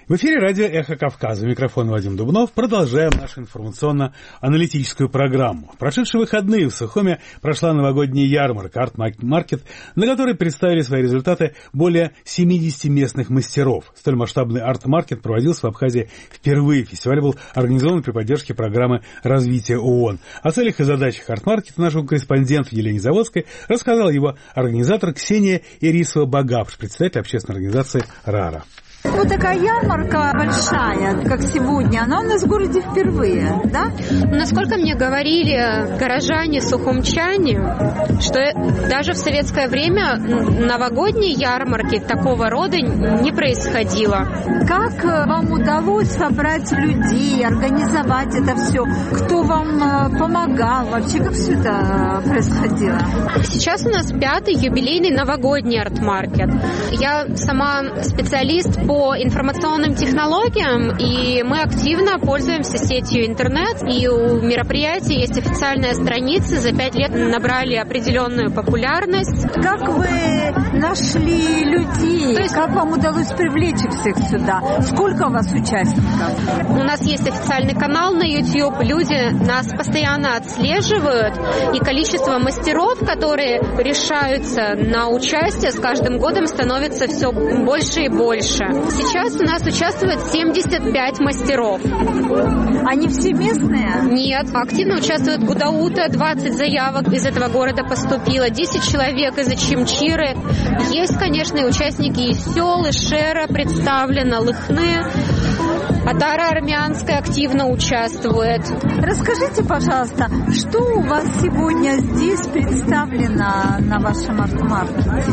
Speaker 1: В эфире радио «Эхо Кавказа». Микрофон Вадим Дубнов. Продолжаем нашу информационно-аналитическую программу. В прошедшие выходные в Сухуме прошла новогодняя ярмарка «Арт-маркет», на которой представили свои результаты более семидесяти местных мастеров. Столь масштабный «Арт-маркет» проводился в Абхазии впервые. Фестиваль был организован при поддержке программы развития ООН. О целях и задачах «Арт-маркета» нашему корреспонденту Елене Заводской рассказал его организатор Ксения Ирисова-Багапш, председатель общественной организации «РАРА».
Speaker 12: Вот такая ярмарка большая, как сегодня, она у нас в городе впервые, да?
Speaker 13: Насколько мне говорили горожане, сухумчане, что даже в советское время новогодние ярмарки такого рода не происходило.
Speaker 12: Как вам удалось собрать людей, организовать это все? Кто вам помогал? Вообще, как все это происходило?
Speaker 13: Сейчас у нас пятый юбилейный новогодний арт-маркет. Я сама специалист по информационным технологиям, и мы активно пользуемся сетью интернет, и у мероприятия есть официальная страница, за пять лет набрали определенную популярность.
Speaker 12: Как вы нашли людей? То есть, как вам удалось привлечь их всех сюда? Сколько у вас участников?
Speaker 13: У нас есть официальный канал на YouTube, люди нас постоянно отслеживают, и количество мастеров, которые решаются на участие, с каждым годом становится все больше и больше. Сейчас у нас участвует семьдесят пять мастеров.
Speaker 12: Они все местные?
Speaker 13: Нет, активно участвует Гудаута, двадцать заявок из этого города поступило, десять человек из Ачимчиры. Есть, конечно, и участники из сел, из Шера представлено, Лыхны. Атара армянская активно участвует.
Speaker 12: Расскажите, пожалуйста, что у вас сегодня здесь представлено на вашем арт-маркете?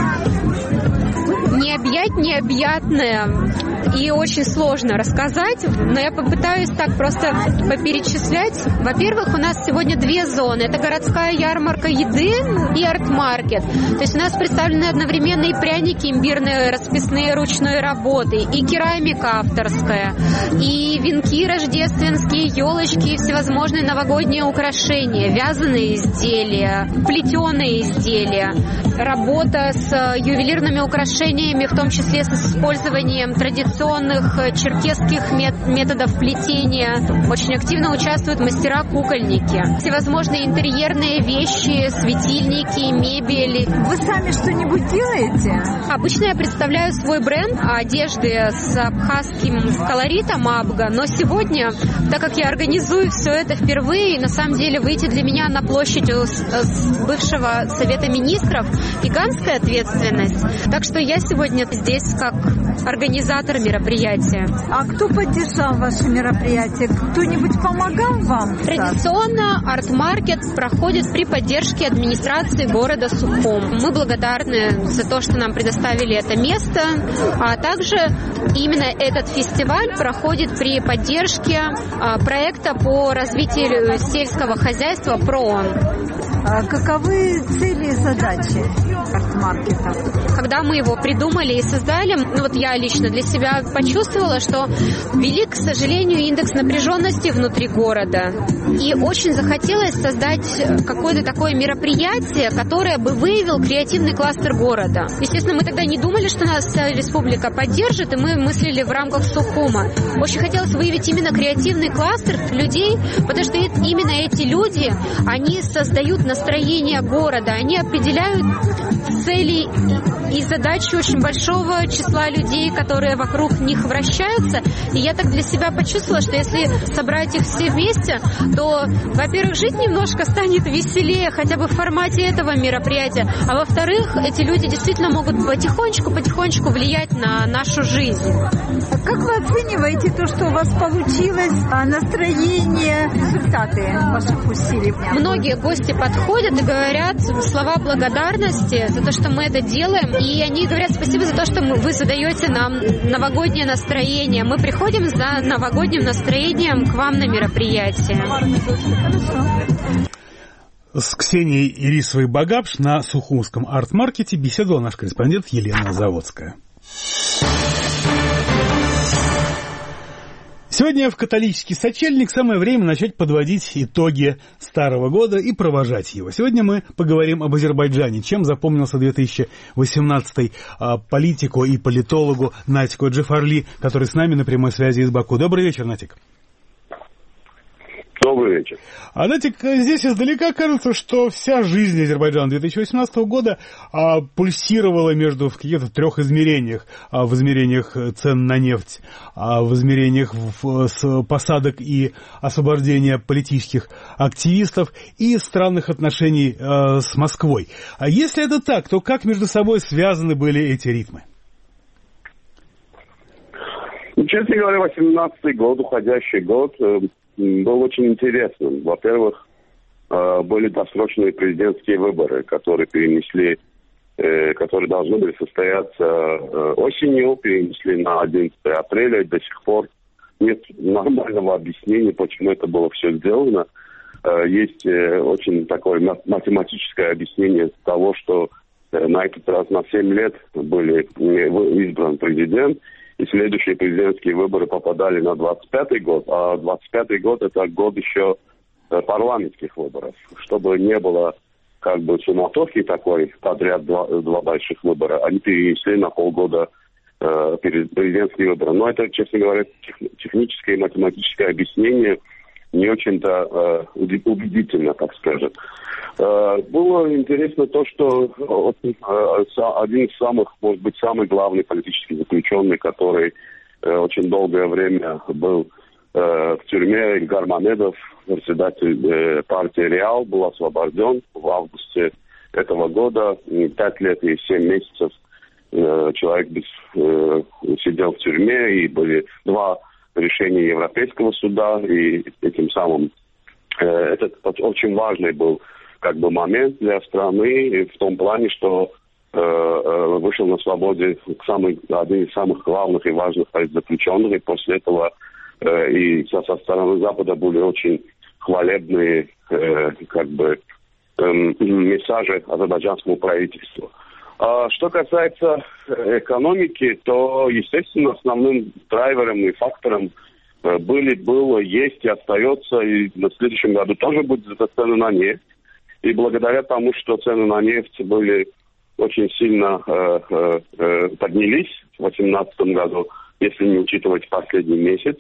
Speaker 13: Не объять необъятное, и очень сложно рассказать, но я попытаюсь так просто поперечислять. Во-первых, у нас сегодня две зоны. Это городская ярмарка еды и арт-маркет. То есть у нас представлены одновременно и пряники имбирные, расписные ручной работы, и керамика авторская, и венки рождественские, елочки, и всевозможные новогодние украшения, вязаные изделия, плетеные изделия, работа с ювелирными украшениями, в том числе с использованием традиционных черкесских методов плетения. Очень активно участвуют мастера-кукольники. Всевозможные интерьерные вещи, светильники, мебель.
Speaker 12: Вы сами что-нибудь делаете?
Speaker 13: Обычно я представляю свой бренд одежды с абхазским колоритом Абга, но сегодня, так как я организую все это впервые, на самом деле выйти для меня на площадь бывшего Совета Министров гигантская ответственность. Так что я сегодня здесь как организатор мероприятия.
Speaker 12: А кто поддержал ваше мероприятие? Кто-нибудь помогал вам?
Speaker 13: Традиционно арт-маркет проходит при поддержке администрации города Сухум. Мы благодарны за то, что нам предоставили это место, а также именно этот фестиваль проходит при поддержке проекта по развитию сельского хозяйства ПРООН.
Speaker 12: А каковы цели и задачи арт-маркета?
Speaker 13: Когда мы его придумали и создали, ну вот я лично для себя почувствовала, что велик, к сожалению, индекс напряженности внутри города. И очень захотелось создать какое-то такое мероприятие, которое бы выявил креативный кластер города. Естественно, мы тогда не думали, что нас вся республика поддержит, и мы мыслили в рамках Сухума. Очень хотелось выявить именно креативный кластер людей, потому что именно эти люди, они создают настроение города, они определяют цели и задачи очень большого числа людей, которые вокруг них вращаются. И я так для себя почувствовала, что если собрать их все вместе, то, во-первых, жить немножко станет веселее, хотя бы в формате этого мероприятия, а во-вторых, эти люди действительно могут потихонечку-потихонечку влиять на нашу жизнь.
Speaker 12: А как вы оцениваете то, что у вас получилось, настроение, результаты ваших усилий?
Speaker 13: Многие гости подходят и говорят слова благодарности за то, что мы это делаем, и они говорят спасибо за то, что вы задаете нам новогоднее настроение. Мы приходим за новогодним настроением к вам на мероприятие.
Speaker 1: С Ксенией Ирисовой-Багапш на Сухумском арт-маркете беседовал наш корреспондент Елена Заводская. Сегодня в католический сочельник самое время начать подводить итоги старого года и провожать его. Сегодня мы поговорим об Азербайджане. Чем запомнился две тысячи восемнадцатый а, политику и политологу Натику Джафарли, который с нами на прямой связи из Баку. Добрый вечер, Натик.
Speaker 14: Добрый вечер.
Speaker 1: А, Натик, здесь издалека кажется, что вся жизнь Азербайджана две тысячи восемнадцатого года а, пульсировала между в каких-то трех измерениях. А, в измерениях цен на нефть, а, в измерениях в, с посадок и освобождения политических активистов и странных отношений а, с Москвой. А если это так, то как между собой связаны были эти ритмы?
Speaker 14: Честно говоря, восемнадцатый год, уходящий год, был очень интересным. Во-первых, были досрочные президентские выборы, которые перенесли, которые должны были состояться осенью, перенесли на одиннадцатое апреля, и до сих пор нет нормального объяснения, почему это было все сделано. Есть очень такое математическое объяснение того, что на этот раз на семь лет были избран президент, и следующие президентские выборы попадали на двадцать пятый год, а двадцать пятый год это год еще парламентских выборов. Чтобы не было как бы суматохи такой подряд два, два больших выбора, они перенесли на полгода э, президентские выборы. Но это, честно говоря, тех, техническое и математическое объяснение не очень-то э, убедительно, так скажем. Э, было интересно то, что э, один из самых, может быть, самый главный политический заключенный, который э, очень долгое время был э, в тюрьме, Ильгар Мамедов, председатель э, партии «Реал», был освобожден в августе этого года. Пять лет и семь месяцев э, человек без, э, сидел в тюрьме, и были два решения Европейского суда, и этим самым э, это очень важный был как бы момент для страны в том плане, что э, э, вышел на свободе самый, один из самых главных и важных заключенных, и после этого э, и со, со стороны Запада были очень хвалебные э, как бы э, месседжи азербайджанскому правительству. А что касается экономики, то, естественно, основным драйвером и фактором были, было, есть и остается, и в следующем году тоже будет это цены на нефть. И благодаря тому, что цены на нефть были очень сильно э, э, поднялись в две тысячи восемнадцатом году, если не учитывать последний месяц,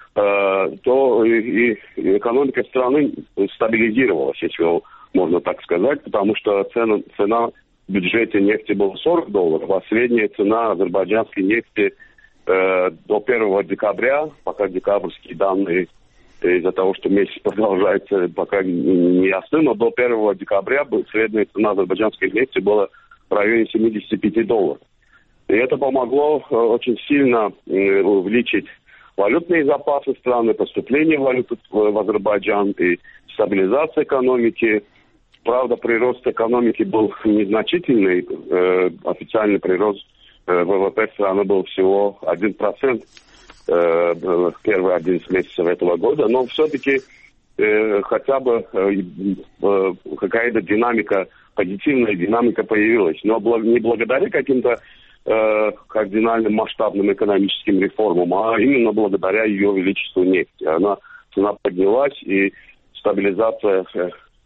Speaker 14: э, то и, и экономика страны стабилизировалась, если можно так сказать, потому что цена, цена в бюджете нефти была сорок долларов, а средняя цена азербайджанской нефти э, до первого декабря, пока декабрьские данные из-за того, что месяц продолжается, пока не ясно, но до первого декабря средняя цена азербайджанской нефти была в районе семьдесят пять долларов. И это помогло э, очень сильно э, увеличить валютные запасы страны, поступление валюты в, в Азербайджан и стабилизация экономики. Правда, прирост экономики был незначительный. Э, официальный прирост э, ВВП страны был всего один процент э, в первые одиннадцать месяцев этого года. Но все-таки э, хотя бы э, э, какая-то динамика, позитивная динамика появилась. Но бл- не благодаря каким-то э, кардинальным масштабным экономическим реформам, а именно благодаря ее величеству нефти. Она, цена поднялась, и стабилизация э,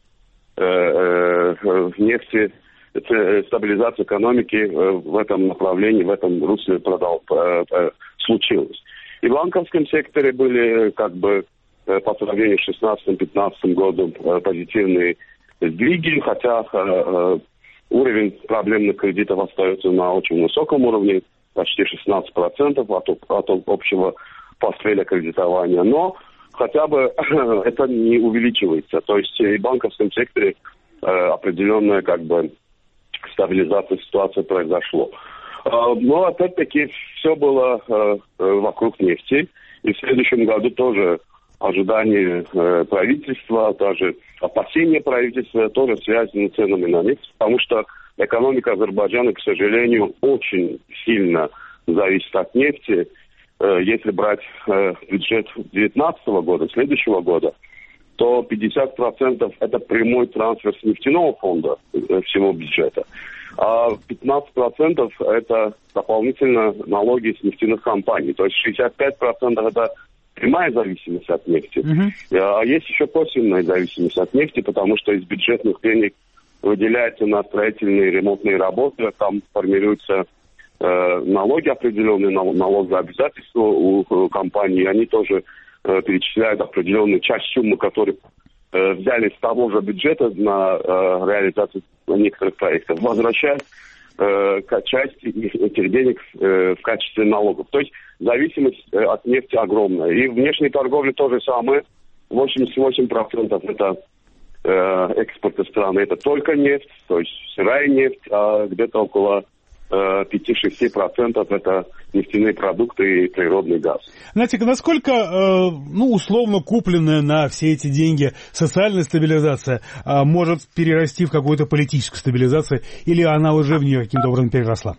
Speaker 14: в нефти, стабилизация экономики в этом направлении, в этом русле продал, случилась. И в банковском секторе были как бы по сравнению с шестнадцатым-пятнадцатым годом позитивные сдвиги, хотя уровень проблемных кредитов остается на очень высоком уровне, почти шестнадцать процентов от, от общего портфеля кредитования. Но хотя бы это не увеличивается. То есть и в банковском секторе э, определенная как бы стабилизация ситуации произошло. Э, но опять-таки все было э, вокруг нефти. И в следующем году тоже ожидания э, правительства, даже опасения правительства тоже связаны с ценами на нефть. Потому что экономика Азербайджана, к сожалению, очень сильно зависит от нефти. Если брать э, бюджет две тысячи девятнадцатого года, следующего года, то пятьдесят процентов это прямой трансфер с нефтяного фонда э, всего бюджета, а пятнадцать процентов это дополнительно налоги с нефтяных компаний. То есть шестьдесят пять процентов это прямая зависимость от нефти, uh-huh. а есть еще косвенная зависимость от нефти, потому что из бюджетных денег выделяется на строительные и ремонтные работы, там формируются э, налоги определенные, налоговые обязательства у, у компаний, и они тоже э, перечисляют определенную часть суммы, которую э, взяли с того же бюджета на э, реализацию некоторых проектов, возвращают э, часть этих денег э, в качестве налогов. То есть зависимость э, от нефти огромная. И внешней торговли то же самое, восемьдесят восемь процентов это экспорта страны, это только нефть, то есть сырая нефть, а где-то около э, пять-шесть процентов это нефтяные продукты и природный газ.
Speaker 1: Знаете, насколько, э, ну, условно купленная на все эти деньги социальная стабилизация э, может перерасти в какую-то политическую стабилизацию, или она уже в нее каким-то образом переросла?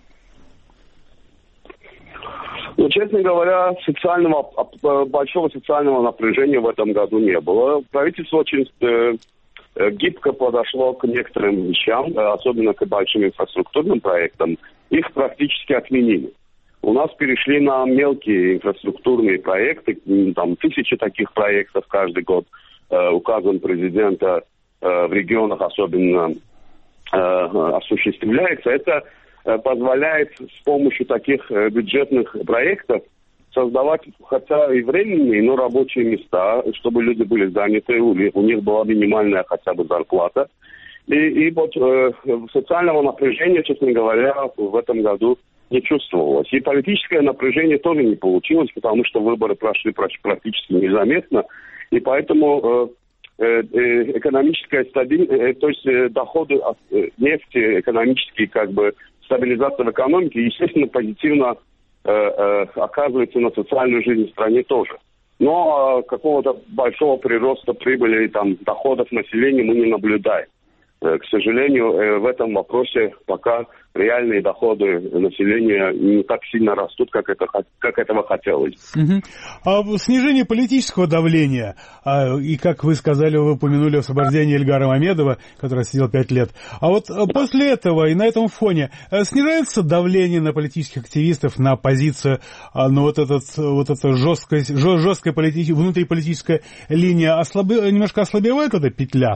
Speaker 14: Ну, честно говоря, социального, большого социального напряжения в этом году не было. Правительство очень э, гибко подошло к некоторым вещам, особенно к большим инфраструктурным проектам. Их практически отменили. У нас перешли на мелкие инфраструктурные проекты, там тысячи таких проектов каждый год э, указом президента э, в регионах особенно э, осуществляется. Это э, позволяет с помощью таких э, бюджетных проектов создавать хотя и временные, но рабочие места, чтобы люди были заняты, у них была минимальная хотя бы зарплата. И, и вот э, социального напряжения, честно говоря, в этом году не чувствовалось. И политическое напряжение тоже не получилось, потому что выборы прошли практически незаметно. И поэтому э, э, экономическая стабильность, э, то есть э, доходы от э, нефти, экономические как бы стабилизация в экономике, естественно, позитивно э, э, оказывается на социальную жизнь в стране тоже. Но э, какого-то большого прироста прибыли и там, доходов населения мы не наблюдаем. К сожалению, в этом вопросе пока реальные доходы населения не так сильно растут, как, это, как этого хотелось.
Speaker 1: Угу. А снижение политического давления, и, как вы сказали, вы упомянули освобождение Эльгара Мамедова, который сидел пять лет. А вот после этого и на этом фоне снижается давление на политических активистов, на оппозицию, на вот, этот, вот эта жесткая, жесткая полити... внутриполитическая линия ослабе... немножко ослабевает эта петля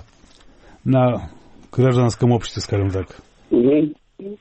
Speaker 1: на гражданском обществе, скажем так?
Speaker 14: Угу.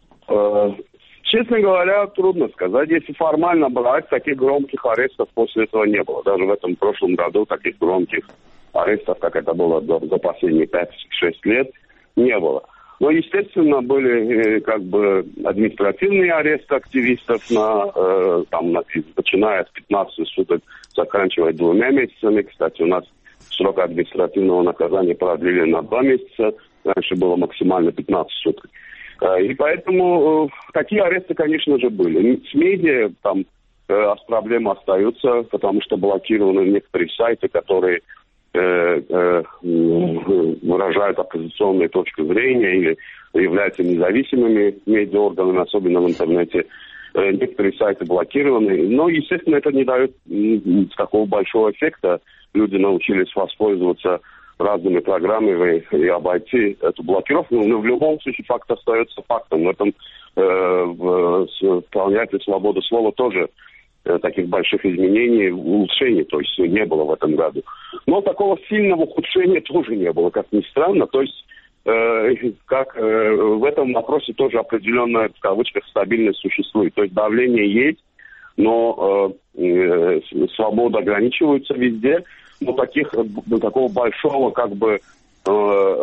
Speaker 14: Э, честно говоря, трудно сказать. Если формально брать, таких громких арестов после этого не было. Даже в этом прошлом году таких громких арестов, как это было за, за последние пять-шесть лет, не было. Но, естественно, были э, как бы административные аресты активистов, на, э, там, на, начиная с пятнадцати суток, заканчивая двумя месяцами. Кстати, у нас срок административного наказания продлили на два месяца. Раньше было максимально пятнадцать суток. И поэтому такие аресты, конечно же, были. С медиа там проблемы остаются, потому что блокированы некоторые сайты, которые э, э, выражают оппозиционные точки зрения или являются независимыми медиаорганами, особенно в интернете. Некоторые сайты блокированы. Но, естественно, это не дает такого большого эффекта. Люди научились воспользоваться разными программами и обойти эту блокировку. Но в любом случае факт остается фактом. В этом э, в понятии свободы слова тоже э, таких больших изменений, улучшений, то есть не было в этом году. Но такого сильного ухудшения тоже не было, как ни странно. То есть э, как э, в этом вопросе тоже определенная, в кавычках, стабильность существует. То есть давление есть, но э, э, свобода ограничивается везде. Но таких, такого большого, как бы, э,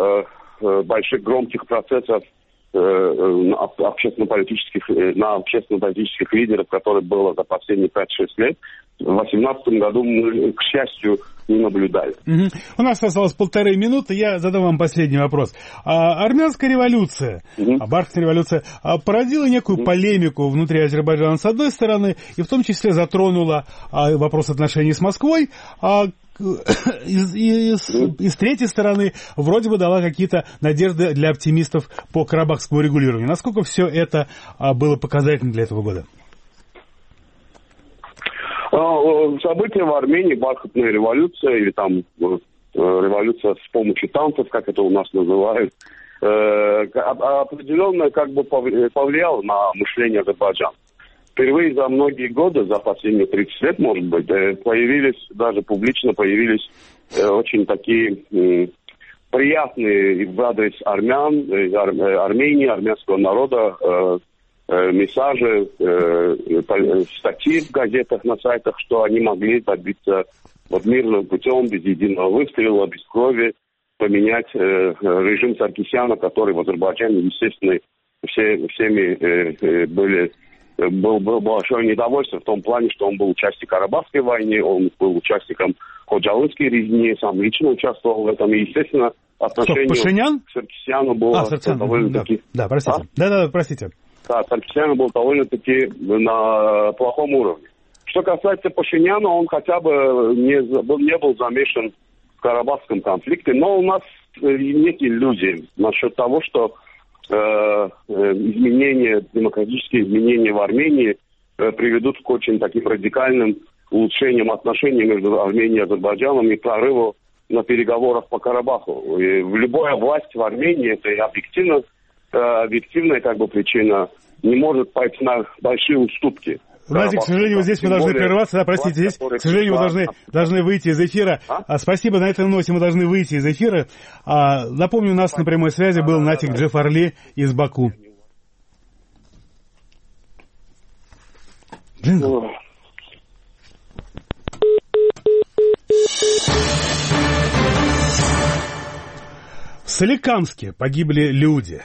Speaker 14: э, больших громких процессов э, на общественно-политических, на общественно-политических лидеров, которые было за последние пять-шесть лет, в две тысячи восемнадцатом году мы, к счастью, не наблюдали.
Speaker 1: Угу. У нас осталось полторы минуты, я задам вам последний вопрос. А, армянская революция, угу. Бархатская революция а, породила некую угу. полемику внутри Азербайджана с одной стороны, и в том числе затронула а, вопрос отношений с Москвой, а Из, из, из третьей стороны вроде бы дала какие-то надежды для оптимистов по карабахскому регулированию. Насколько все это а, было показательным для этого года?
Speaker 14: События в Армении, бархатная революция, или там революция с помощью танков, как это у нас называют, определенно как бы повлияла на мышление Азербайджана. впервые за многие годы, за последние тридцать лет, может быть, появились, даже публично появились очень такие приятные в адрес армян, Армении, армянского народа месседжи, статьи в газетах, на сайтах, что они могли добиться вот мирным путем, без единого выстрела, без крови, поменять режим Саркисяна, который в Азербайджане, естественно, все, всеми были... Был, было большое недовольство в том плане, что он был участником Карабахской войны, он был участником Ходжалынской резни, сам лично участвовал в этом. И, естественно, отношение к Саркисяну было
Speaker 1: а,
Speaker 14: довольно-таки...
Speaker 1: Да, да, простите. А? Да, да, простите.
Speaker 14: Да, Саркисян был довольно-таки на плохом уровне. Что касается Пашиняна, он хотя бы не, не был замешан в Карабахском конфликте, но у нас нет иллюзий насчет того, что изменения, демократические изменения в Армении приведут к очень таким радикальным улучшениям отношений между Арменией и Азербайджаном и прорыву на переговорах по Карабаху. И любая власть в Армении, это объективно, объективная как бы причина, не может пойти на большие уступки.
Speaker 1: Знаете, к сожалению, здесь мы должны прерваться, да, простите, здесь, к сожалению, мы должны, должны выйти из эфира. А? А, спасибо, на этой ноте мы должны выйти из эфира. А, напомню, у нас на прямой связи был Натик Джафарли из Баку. Джингл. В Соликамске погибли люди.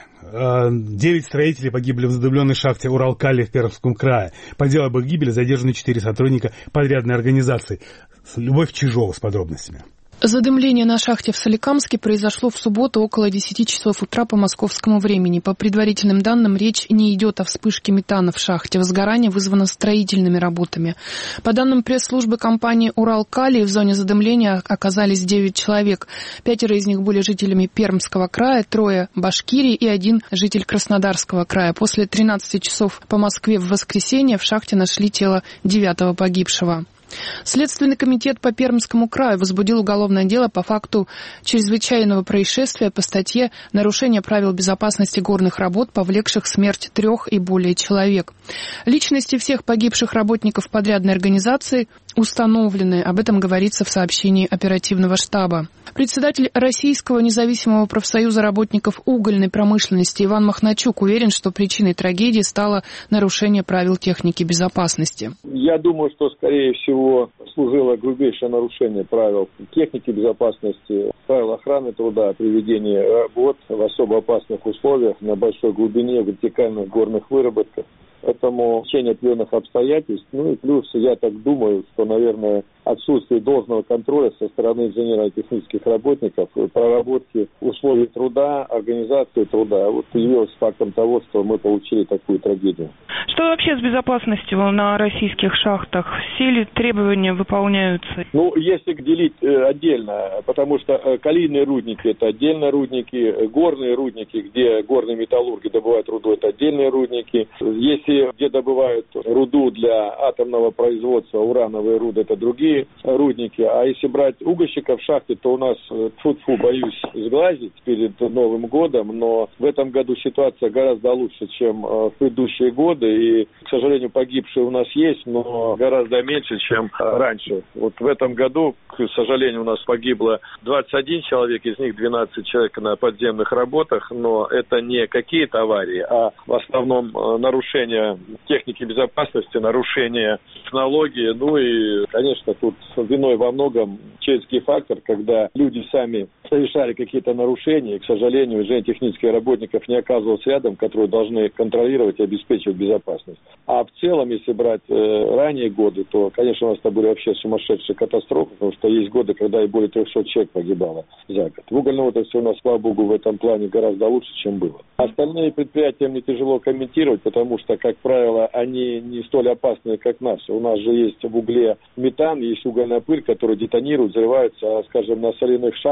Speaker 1: Девять строителей погибли в задымленной шахте Уралкали в Пермском крае. По делу об их гибели задержаны четыре сотрудника подрядной организации. Любовь Чижова с подробностями.
Speaker 15: Задымление на шахте в Соликамске произошло в субботу около десяти часов утра по московскому времени. По предварительным данным, речь не идет о вспышке метана в шахте. Возгорание вызвано строительными работами. По данным пресс-службы компании «Уралкали», в зоне задымления оказались девять человек. Пятеро из них были жителями Пермского края, трое – Башкирии и один житель Краснодарского края. После тринадцати часов по Москве в воскресенье в шахте нашли тело девятого погибшего. Следственный комитет по Пермскому краю возбудил уголовное дело по факту чрезвычайного происшествия по статье «Нарушение правил безопасности горных работ, повлекших смерть трех и более человек». Личности всех погибших работников подрядной организации установлены. Об этом говорится в сообщении оперативного штаба. Председатель Российского независимого профсоюза работников угольной промышленности Иван Махначук уверен, что причиной трагедии стало нарушение правил техники безопасности.
Speaker 16: Я думаю, что, скорее всего, служило грубейшее нарушение правил техники безопасности, правил охраны труда при ведении работ в особо опасных условиях на большой глубине в вертикальных горных выработках. Поэтому течение определенных обстоятельств, ну и плюс, я так думаю, что, наверное, отсутствие должного контроля со стороны инженерно-технических работников, проработки условий труда, организации труда, вот явилось фактом того, что мы получили такую трагедию.
Speaker 17: Что вообще с безопасностью на российских шахтах? Все ли требования выполняются?
Speaker 16: Ну, если делить э, отдельно, потому что э, калийные рудники – это отдельные рудники, горные рудники, где горные металлурги добывают руду – это отдельные рудники. Если где добывают руду для атомного производства, урановые руды – это другие рудники. А если брать угольщиков в шахте, то у нас, тьфу-тьфу, боюсь сглазить перед Новым годом, но в этом году ситуация гораздо лучше, чем в предыдущие годы. И, к сожалению, погибшие у нас есть, но гораздо меньше, чем раньше. Вот в этом году, к сожалению, у нас погибло двадцать один человек, из них двенадцать человек на подземных работах, но это не какие-то аварии, а в основном нарушения техники безопасности, нарушение технологии. Ну и, конечно, тут виной во многом человеческий фактор, когда люди сами совершали какие-то нарушения, и, к сожалению, инженерно-технических работников не оказывалось рядом, которые должны контролировать и обеспечивать безопасность. А в целом, если брать э, ранние годы, то, конечно, у нас это были вообще сумасшедшие катастрофы, потому что есть годы, когда и более трехсот человек погибало за год. В угольной отрасли у нас, слава богу, в этом плане гораздо лучше, чем было. Остальные предприятия мне тяжело комментировать, потому что, как правило, они не столь опасные, как наши. У нас же есть в угле метан, есть угольная пыль, которая детонирует, взрывается, скажем, на соляных шахтах, там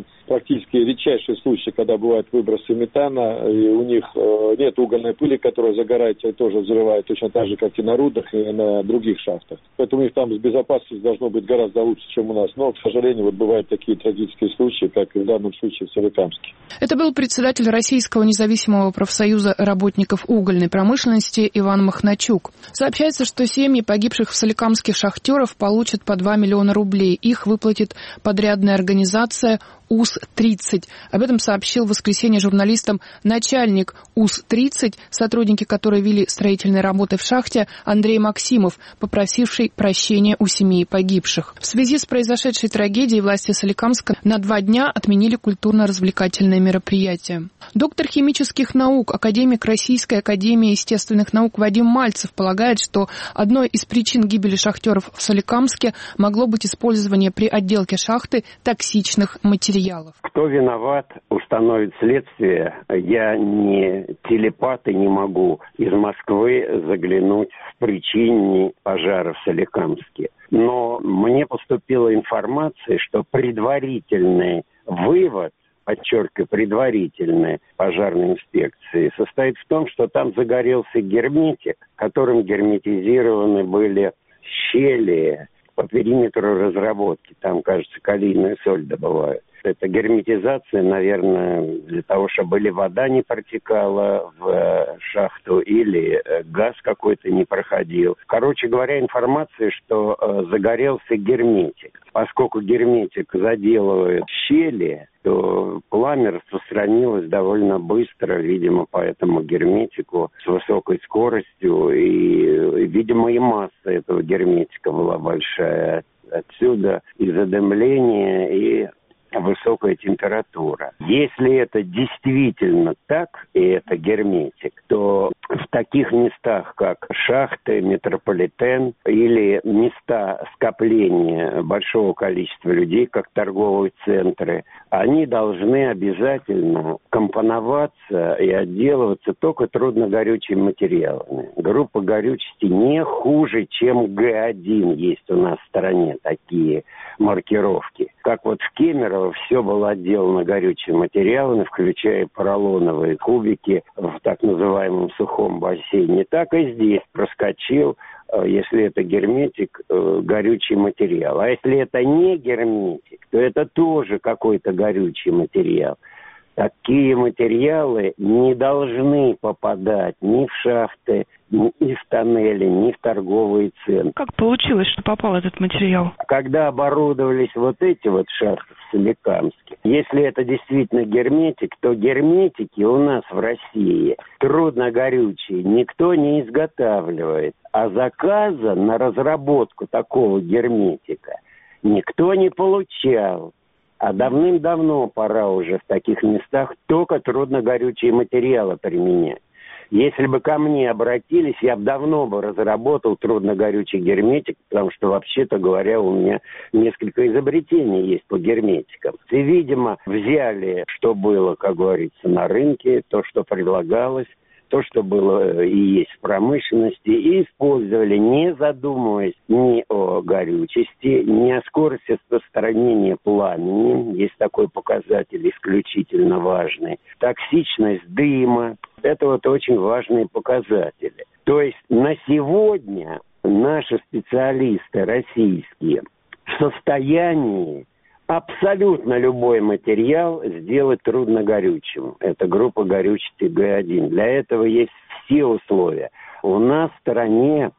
Speaker 16: там практически редчайшие случаи, когда бывают выбросы метана, и у них э, нет угольной пыли, которая загорается и тоже взрывает, точно так же, как и на рудах, и на других шахтах. Поэтому у них там с безопасностью должно быть гораздо лучше, чем у нас. Но, к сожалению, вот бывают такие трагические случаи, как и в данном случае в Соликамске.
Speaker 15: Это был председатель Российского независимого профсоюза работников угольной промышленности Иван Махначук. Сообщается, что семьи погибших в Соликамске шахтеров получат по два миллиона рублей. Их выплатит подрядная организация УЗ тридцать. Об этом сообщил в воскресенье журналистам начальник УЗ тридцать, сотрудники которой вели строительные работы в шахте, Андрей Максимов, попросивший прощения у семей погибших. В связи с произошедшей трагедией власти Соликамска на два дня отменили культурно-развлекательное мероприятие. Доктор химических наук, академик Российской академии естественных наук Вадим Мальцев полагает, что одной из причин гибели шахтеров в Соликамске могло быть использование при отделке шахты токсичных материалов.
Speaker 18: Кто виноват, установит следствие. Я не телепат и не могу из Москвы заглянуть в причине пожара в Соликамске. Но мне поступила информация, что предварительный вывод, подчеркиваю, предварительной пожарной инспекции, состоит в том, что там загорелся герметик, которым герметизированы были щели по периметру разработки. Там, кажется, калийную соль добывают. Это герметизация, наверное, для того, чтобы или вода не протекала в шахту, или газ какой-то не проходил. Короче говоря, информация, что э, загорелся герметик. Поскольку герметик заделывает щели, то пламя распространилось довольно быстро, видимо, по этому герметику с высокой скоростью. И, видимо, и масса этого герметика была большая. Отсюда и задымление, и высокая температура. Если это действительно так, и это герметик, то в таких местах, как шахты, метрополитен или места скопления большого количества людей, как торговые центры, они должны обязательно компоноваться и отделываться только трудногорючими материалами. Группа горючести не хуже, чем Г один. Есть у нас в стране такие маркировки. Как вот в Кемерово все было отделано горючими материалами, включая поролоновые кубики в так называемом сухом бассейне. Так и здесь проскочил, если это герметик, горючий материал. А если это не герметик, то это тоже какой-то горючий материал. Такие материалы не должны попадать ни в шахты, ни в тоннели, ни в торговые центры.
Speaker 17: Как получилось, что попал этот материал?
Speaker 18: Когда оборудовались вот эти вот шахты в Соликамске, если это действительно герметик, то герметики у нас в России трудногорючие никто не изготавливает. А заказа на разработку такого герметика никто не получал. А давным-давно пора уже в таких местах только трудногорючие материалы применять. Если бы ко мне обратились, я бы давно бы разработал трудногорючий герметик, потому что, вообще-то говоря, у меня несколько изобретений есть по герметикам. И, видимо, взяли, что было, как говорится, на рынке, то, что предлагалось, то, что было и есть в промышленности, и использовали, не задумываясь ни о горючести, ни о скорости распространения пламени. Есть такой показатель исключительно важный. Токсичность дыма. Это вот очень важные показатели. То есть на сегодня наши специалисты российские в состоянии абсолютно любой материал сделать трудногорючим. Это группа горючести Г один. Для этого есть все условия. У нас в стране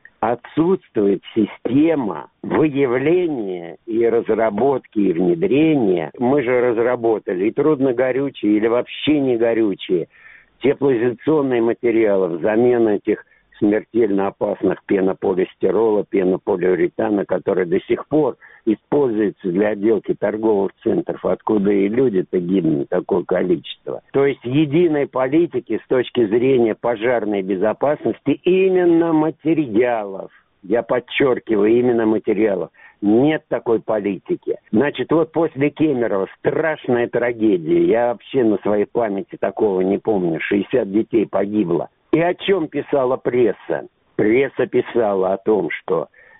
Speaker 18: отсутствует система выявления и разработки и внедрения. Мы же разработали и трудногорючие, или вообще не горючие теплоизоляционные материалы взамен этих смертельно опасных пенополистирола, пенополиуретана, которые до сих пор используются для отделки торговых центров, откуда и люди-то гибнут такое количество. То есть единой политики с точки зрения пожарной безопасности именно материалов, я подчеркиваю, именно материалов, нет такой политики. Значит, вот после Кемерово страшная трагедия. Я вообще на своей памяти такого не помню. шестьдесят детей погибло. И о чем писала пресса? Пресса писала о том, что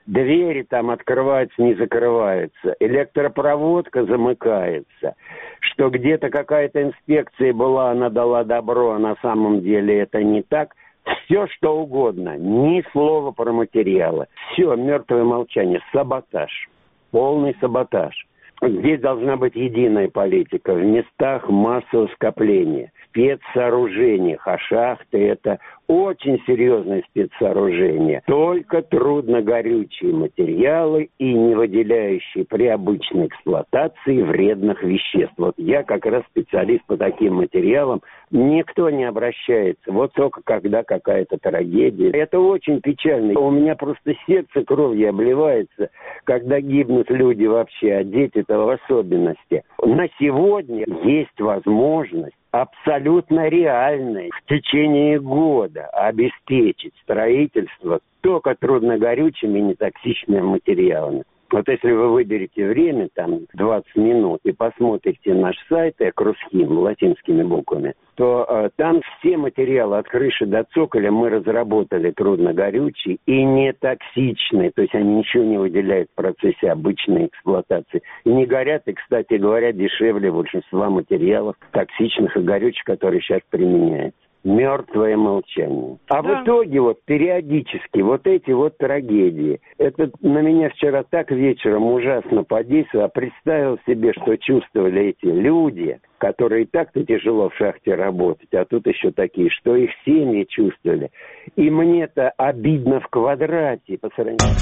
Speaker 18: двери там открываются, не закрываются, электропроводка замыкается, что где-то какая-то инспекция была, она дала добро, а на самом деле это не так. Все, что угодно, ни слова про материалы. Все, мертвое молчание, саботаж, полный саботаж. Здесь должна быть единая политика. В местах массового скопления, в спецсооружениях, а шахты – это очень серьезные спецсооружения. Только трудногорючие материалы и не выделяющие при обычной эксплуатации вредных веществ. Вот я как раз специалист по таким материалам. Никто не обращается. Вот только когда какая-то трагедия. Это очень печально. У меня просто сердце кровью обливается, когда гибнут люди вообще, а дети-то в особенности. На сегодня есть возможность абсолютно реальной в течение года обеспечить строительство только трудногорючими и нетоксичными материалами. Вот если вы выберете время, там, двадцать минут, и посмотрите наш сайт «Экрусхим» латинскими буквами, то э, там все материалы от крыши до цоколя мы разработали трудногорючие и нетоксичные, то есть они ничего не выделяют в процессе обычной эксплуатации. И не горят, и, кстати говоря, дешевле большинства материалов токсичных и горючих, которые сейчас применяются. Мертвое молчание. А да. В итоге вот периодически вот эти вот трагедии. Это на меня вчера так вечером ужасно подействовало. Представил себе, что чувствовали эти люди, которые и так-то тяжело в шахте работать, а тут еще такие, что их семьи чувствовали. И мне-то обидно в квадрате по сравнению.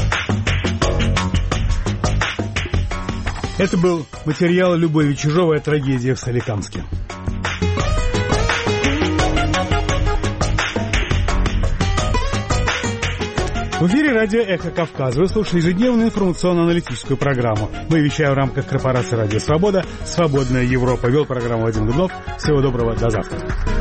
Speaker 1: Это был материал Любови Чижовой «Трагедия в Соликамске». В эфире радио «Эхо Кавказа». Вы слушаете ежедневную информационно-аналитическую программу. Мы вещаем в рамках корпорации «Радио Свобода». «Свободная Европа». Вел программу Вадим Дубнов. Всего доброго, до завтра.